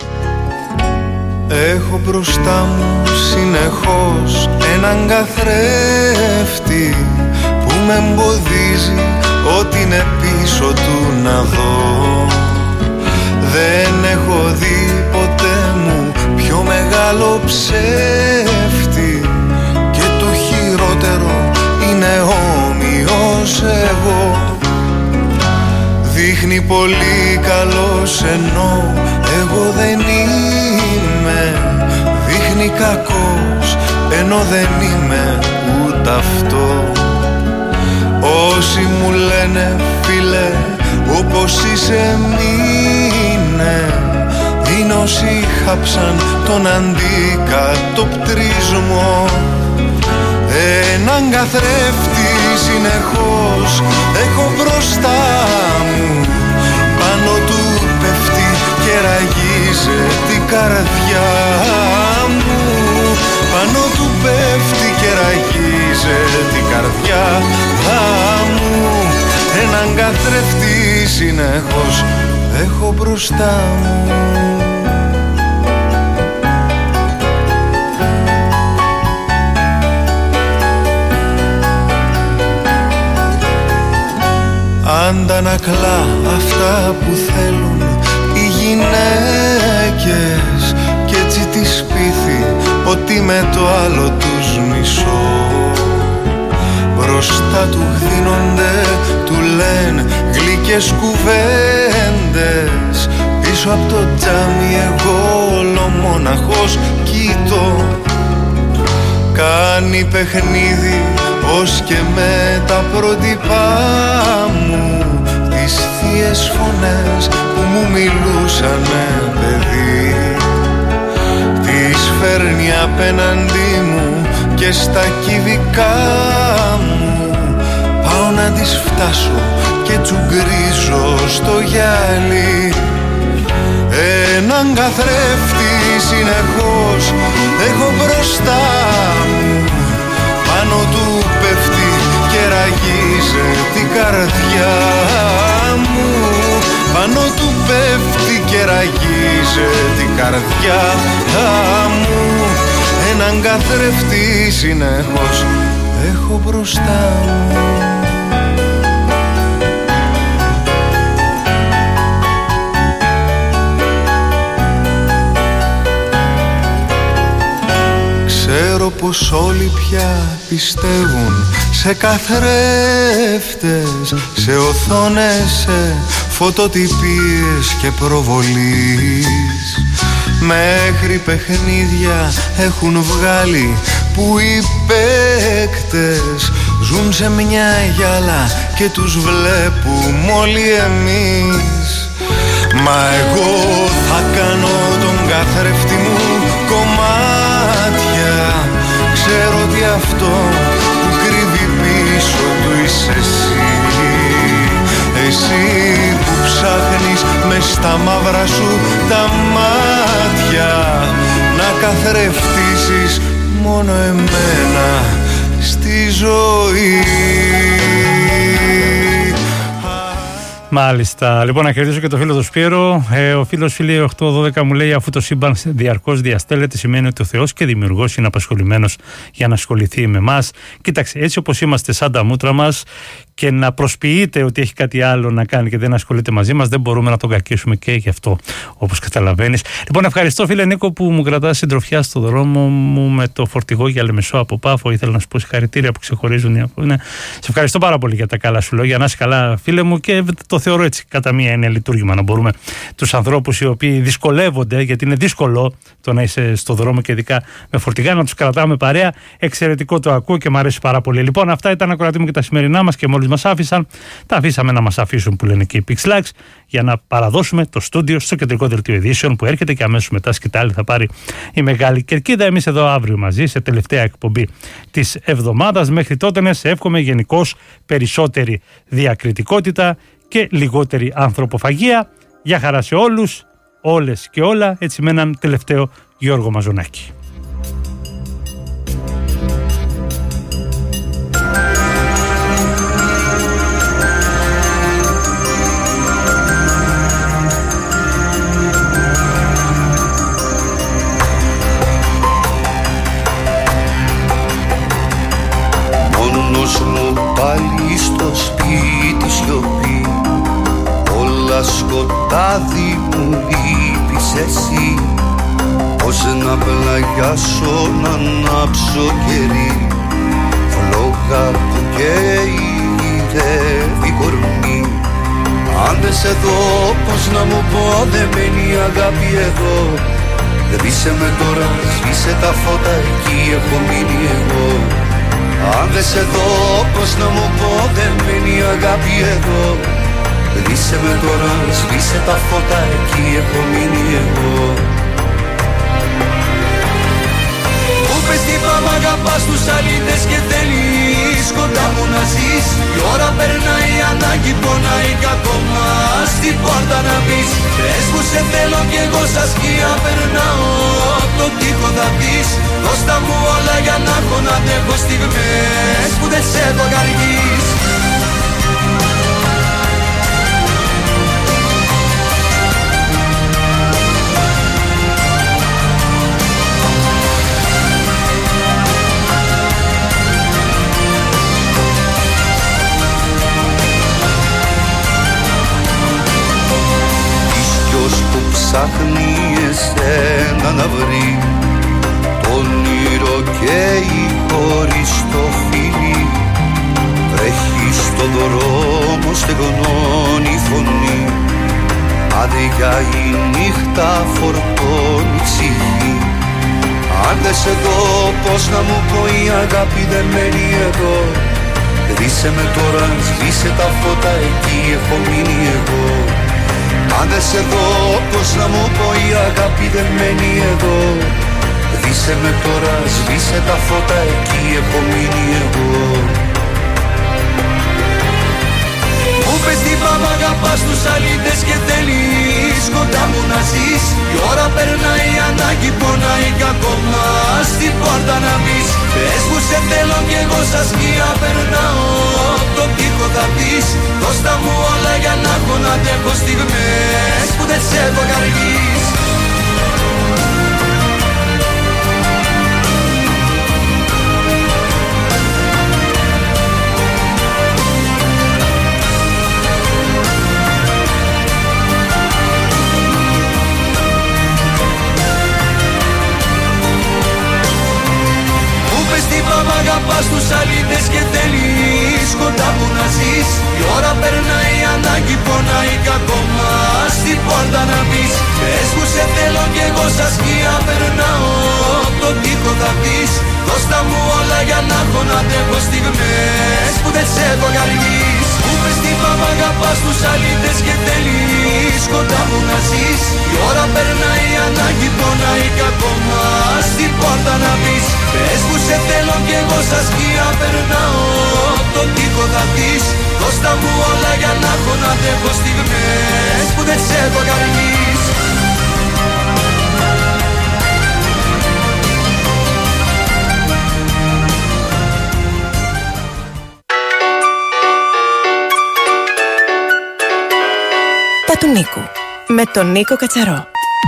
Έχω μπροστά μου συνεχώς έναν καθρέφτη που με εμποδίζει ό,τι είναι πίσω του να δω. Δεν έχω δει ποτέ μου πιο μεγάλο ψεύτη και το χειρότερο είναι όμοιος εγώ. Δείχνει πολύ καλός ενώ εγώ δεν είμαι, δείχνει κακός ενώ δεν είμαι ούτε αυτό. Όσοι μου λένε φίλε όπως είσαι μείνε, είναι όσοι χάψαν τον αντικατοπτρισμό. Έναν καθρέφτη συνεχώς έχω μπροστά μου, πάνω του πέφτει και ραγίζει την καρδιά μου. πάνω του πέφτει και ραγίζεται η καρδιά μου. Έναν καθρέφτη συνεχώς έχω μπροστά μου. Αντανακλά αυτά που θέλουν οι γυναίκες κι έτσι τις πείθει ότι με το άλλο τους μισώ. Μπροστά του χδίνονται, του λένε γλυκές κουβέντες. Πίσω από το τζάμι εγώ ολομόναχος κοιτώ. Κάνει παιχνίδι ως και με τα πρότυπά μου, τις θείες φωνές που μου μιλούσανε παιδί. Τις φέρνει απέναντί μου και στα κυβικά μου. Πάω να τις φτάσω και τσουγκρίζω στο γυαλί. Έναν καθρέφτη συνεχώς έχω μπροστά μου. Πάνω του πέφτει και ραγίζεται την καρδιά μου. Πάνω του πέφτει και ραγίζεται την καρδιά μου. Έναν καθρέφτη συνεχώς έχω μπροστά μου. Ξέρω πως όλοι πια πιστεύουν σε καθρέφτες, σε οθόνες, σε φωτοτυπίες και προβολής. Μέχρι παιχνίδια έχουν βγάλει που οι παίκτες ζουν σε μια γυάλα και τους βλέπουμε όλοι εμείς. Μα εγώ θα κάνω τον καθρέφτη μου κομμάτια. Ξέρω ότι αυτό που κρύβει πίσω του είσαι εσύ. Εσύ που ψάχνεις μες στα μαύρα σου τα μάτια να καθρεφτήσεις μόνο εμένα στη ζωή. Μάλιστα. Λοιπόν, να χαιρετήσω και το φίλο του Σπύρο. Ο φίλος φίλη 812 μου λέει: αφού το σύμπαν διαρκώς διαστέλλεται, σημαίνει ότι ο Θεός και δημιουργός είναι απασχολημένος για να ασχοληθεί με εμάς. Κοίταξε, έτσι όπως είμαστε σαν τα μούτρα μας και να προσποιείται ότι έχει κάτι άλλο να κάνει και δεν ασχολείται μαζί μας, δεν μπορούμε να τον κακίσουμε και γι' αυτό, όπως καταλαβαίνεις. Λοιπόν, ευχαριστώ φίλε Νίκο που μου κρατάς συντροφιά στο δρόμο μου με το φορτηγό για Λεμεσό από Πάφο. Ήθελα να σου πω συγχαρητήρια που ξεχωρίζουν. Σε ευχαριστώ πάρα πολύ για τα καλά σου λόγια. Να είσαι καλά, φίλε μου, και το θεωρώ έτσι κατά μία έννοια λειτουργήμα να μπορούμε τους ανθρώπους οι οποίοι δυσκολεύονται, γιατί είναι δύσκολο το να είσαι στο δρόμο και ειδικά με φορτηγά, να τους κρατάμε παρέα. Εξαιρετικό, το ακούω και μου αρέσει πάρα πολύ. Λοιπόν, αυτά ήταν ακροατή μου και τα σημερινά μας και μόλις μας άφησαν, τα αφήσαμε να μας αφήσουν που λένε και οι Pixlax για να παραδώσουμε το στούντιο στο κεντρικό δελτίο ειδήσεων που έρχεται και αμέσως μετά σκητάλη θα πάρει η μεγάλη κερκίδα. Εμείς εδώ αύριο μαζί σε τελευταία εκπομπή της εβδομάδας. Μέχρι τότε σε εύχομαι γενικώς περισσότερη διακριτικότητα και λιγότερη ανθρωποφαγία. Γεια χαρά σε όλους, όλες και όλα, έτσι με έναν τελευταίο Γιώργο Μαζονάκη. Μόνος μου πάλι στο σπίτι σιωπή, όλα σκοτάδι μου λείπεις εσύ. Πώς να πλαγιάσω, να ανάψω κερί, φλόγα που καίγεται κορμί. Αν δεν σε δω, πώς να μου πω, δεν μένει αγάπη εδώ. Δεν πείσε με τώρα, σβήσε τα φώτα, εκεί έχω μείνει εγώ. Αν δεν σε δω, πώς να μου πω, δεν μένει αγάπη εδώ. Κλείσε με τώρα, σβήσε τα φώτα, εκεί έχω μείνει εγώ. Μου πες τι πάμε, αγαπάς τους αλήτες και θέλεις κοντά μου να ζεις. Η ώρα περνάει, ανάγκη πονάει κι ακόμα στην πόρτα να μπεις. Πες μου σε θέλω κι εγώ στα σκία περνάω. το τοίχο θα πεις. Δώσ' τα μου όλα για να έχω να αντέχω στιγμές που δεν σε έχω καργείς. Ψάχνει εσένα να βρει το όνειρο και η χωριστό φίλη. Βρέχει στον δρόμο, στεγνώνει η φωνή. Άδεια η νύχτα φορτώνει ψυχή. Αν δεν σε δω πως να μου πω η αγάπη δεν μένει εδώ. Ρίσε με τώρα, σβήσε τα φώτα, εκεί έχω μείνει εγώ. Αν δεν σε δω πως να μου πω η αγάπη δεν μένει εδώ. Ρίσε με τώρα, σβήσε τα φώτα, εκεί έχω μείνει εγώ. Μου πες τι μ' αγαπάς τους αλήτες και θέλεις κοντά μου να ζεις. Η ώρα περνάει, η ανάγκη πονάει κι ακόμα στην πόρτα να μπεις. Πες μου σε θέλω κι εγώ σαν σκιά περνάω, το τοίχο θα πεις. Δώσ' τα μου όλα για να έχω να αντέχω στιγμές που δεν σε έχω καργείς. Μ' αγαπάς τους αλήτες και θέλεις κοντά μου να ζεις. Η ώρα περνάει, η ανάγκη πονάει κι ακόμα στην πόρτα να μπεις. Πες μου σε θέλω κι εγώ σαν σκιά περνάω, το τοίχο θα πεις. Δώσ' τα μου όλα για να έχω να αντέχω στιγμές που δεν σε έχω καργείς. Μου πες τι μ' αγαπάς τους αλήτες και θέλεις κοντά μου να ζεις. Η ώρα περνάει, η ανάγκη πονάει κι ακόμα στην πόρτα να μπεις. Πες μου σε θέλω κι εγώ σαν σκιά περνάω, το τοίχο θα πεις. Δώσ' τα μου όλα για να έχω να αντέχω στιγμές που δεν σε έχω καργείς. Του Νίκου με τον Νίκο Κατσαρό.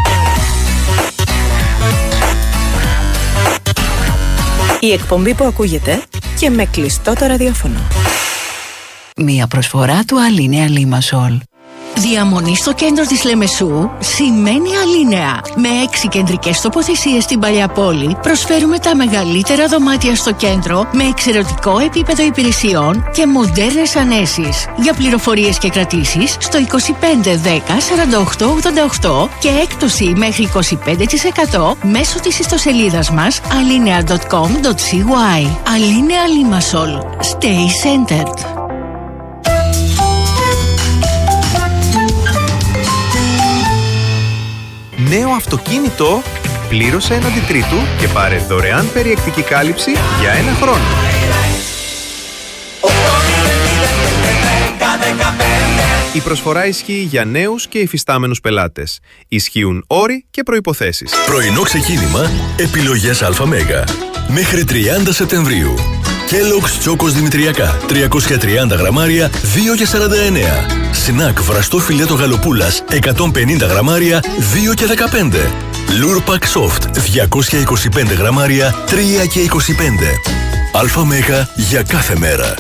Η εκπομπή που ακούγεται και με κλειστό το ραδιόφωνο. Μία προσφορά του Αλίνεα Λίμασολ. Διαμονή στο κέντρο της Λεμεσού σημαίνει Αλίνεα. Με 6 κεντρικές τοποθεσίες στην παλιά πόλη προσφέρουμε τα μεγαλύτερα δωμάτια στο κέντρο με εξαιρετικό επίπεδο υπηρεσιών και μοντέρνες ανέσεις. Για πληροφορίες και κρατήσεις στο 25 10 48 88 και έκπτωση μέχρι 25% μέσω της ιστοσελίδας μας alinea.com.cy. Αλίνεα Λίμασολ. Stay centered. Νέο αυτοκίνητο, πλήρωσε έναντι τρίτου και πάρε δωρεάν περιεκτική κάλυψη για 1 χρόνο. Η προσφορά ισχύει για νέους και υφιστάμενους πελάτες. Ισχύουν όροι και προϋποθέσεις. Πρωινό ξεκίνημα, επιλογές ΑΜ. Μέχρι 30 Σεπτεμβρίου. Kellogg's Chocos Δημητριακά, 330 γραμμάρια, 2,49. Σνακ βραστό φιλέτο γαλοπούλας, 150 γραμμάρια, 2,15. Lurpak Soft, 225 γραμμάρια, 3,25. ΑΜ για κάθε μέρα.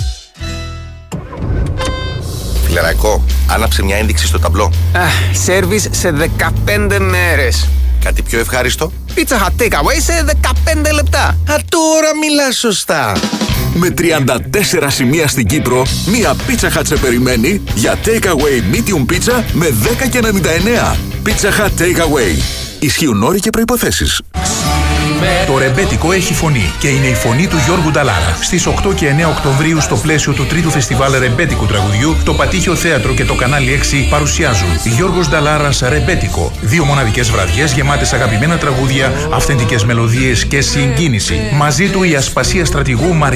Φιλεραϊκό, άναψε μια ένδειξη στο ταμπλό. Σέρβις σε 15 μέρες. Κάτι πιο ευχάριστο. Pizza Hut Takeaway σε 15 λεπτά. Τώρα μιλάς σωστά. Με 34 σημεία στην Κύπρο, μία Pizza Hut σε περιμένει για Takeaway Medium Pizza με 10,99. Pizza Hut Takeaway. Ισχύουν όροι και προϋποθέσεις. Το ρεμπέτικο έχει φωνή και είναι η φωνή του Γιώργου Νταλάρα. Στις 8 και 9 Οκτωβρίου, στο πλαίσιο του 3ου Φεστιβάλ Ρεμπέτικου Τραγουδιού, το Πατήχιο Θέατρο και το Κανάλι 6 παρουσιάζουν Γιώργος Νταλάρας Ρεμπέτικο. 2 μοναδικές βραδιές γεμάτες αγαπημένα τραγούδια, αυθεντικές μελωδίες και συγκίνηση. Μαζί του η Ασπασία Στρατηγού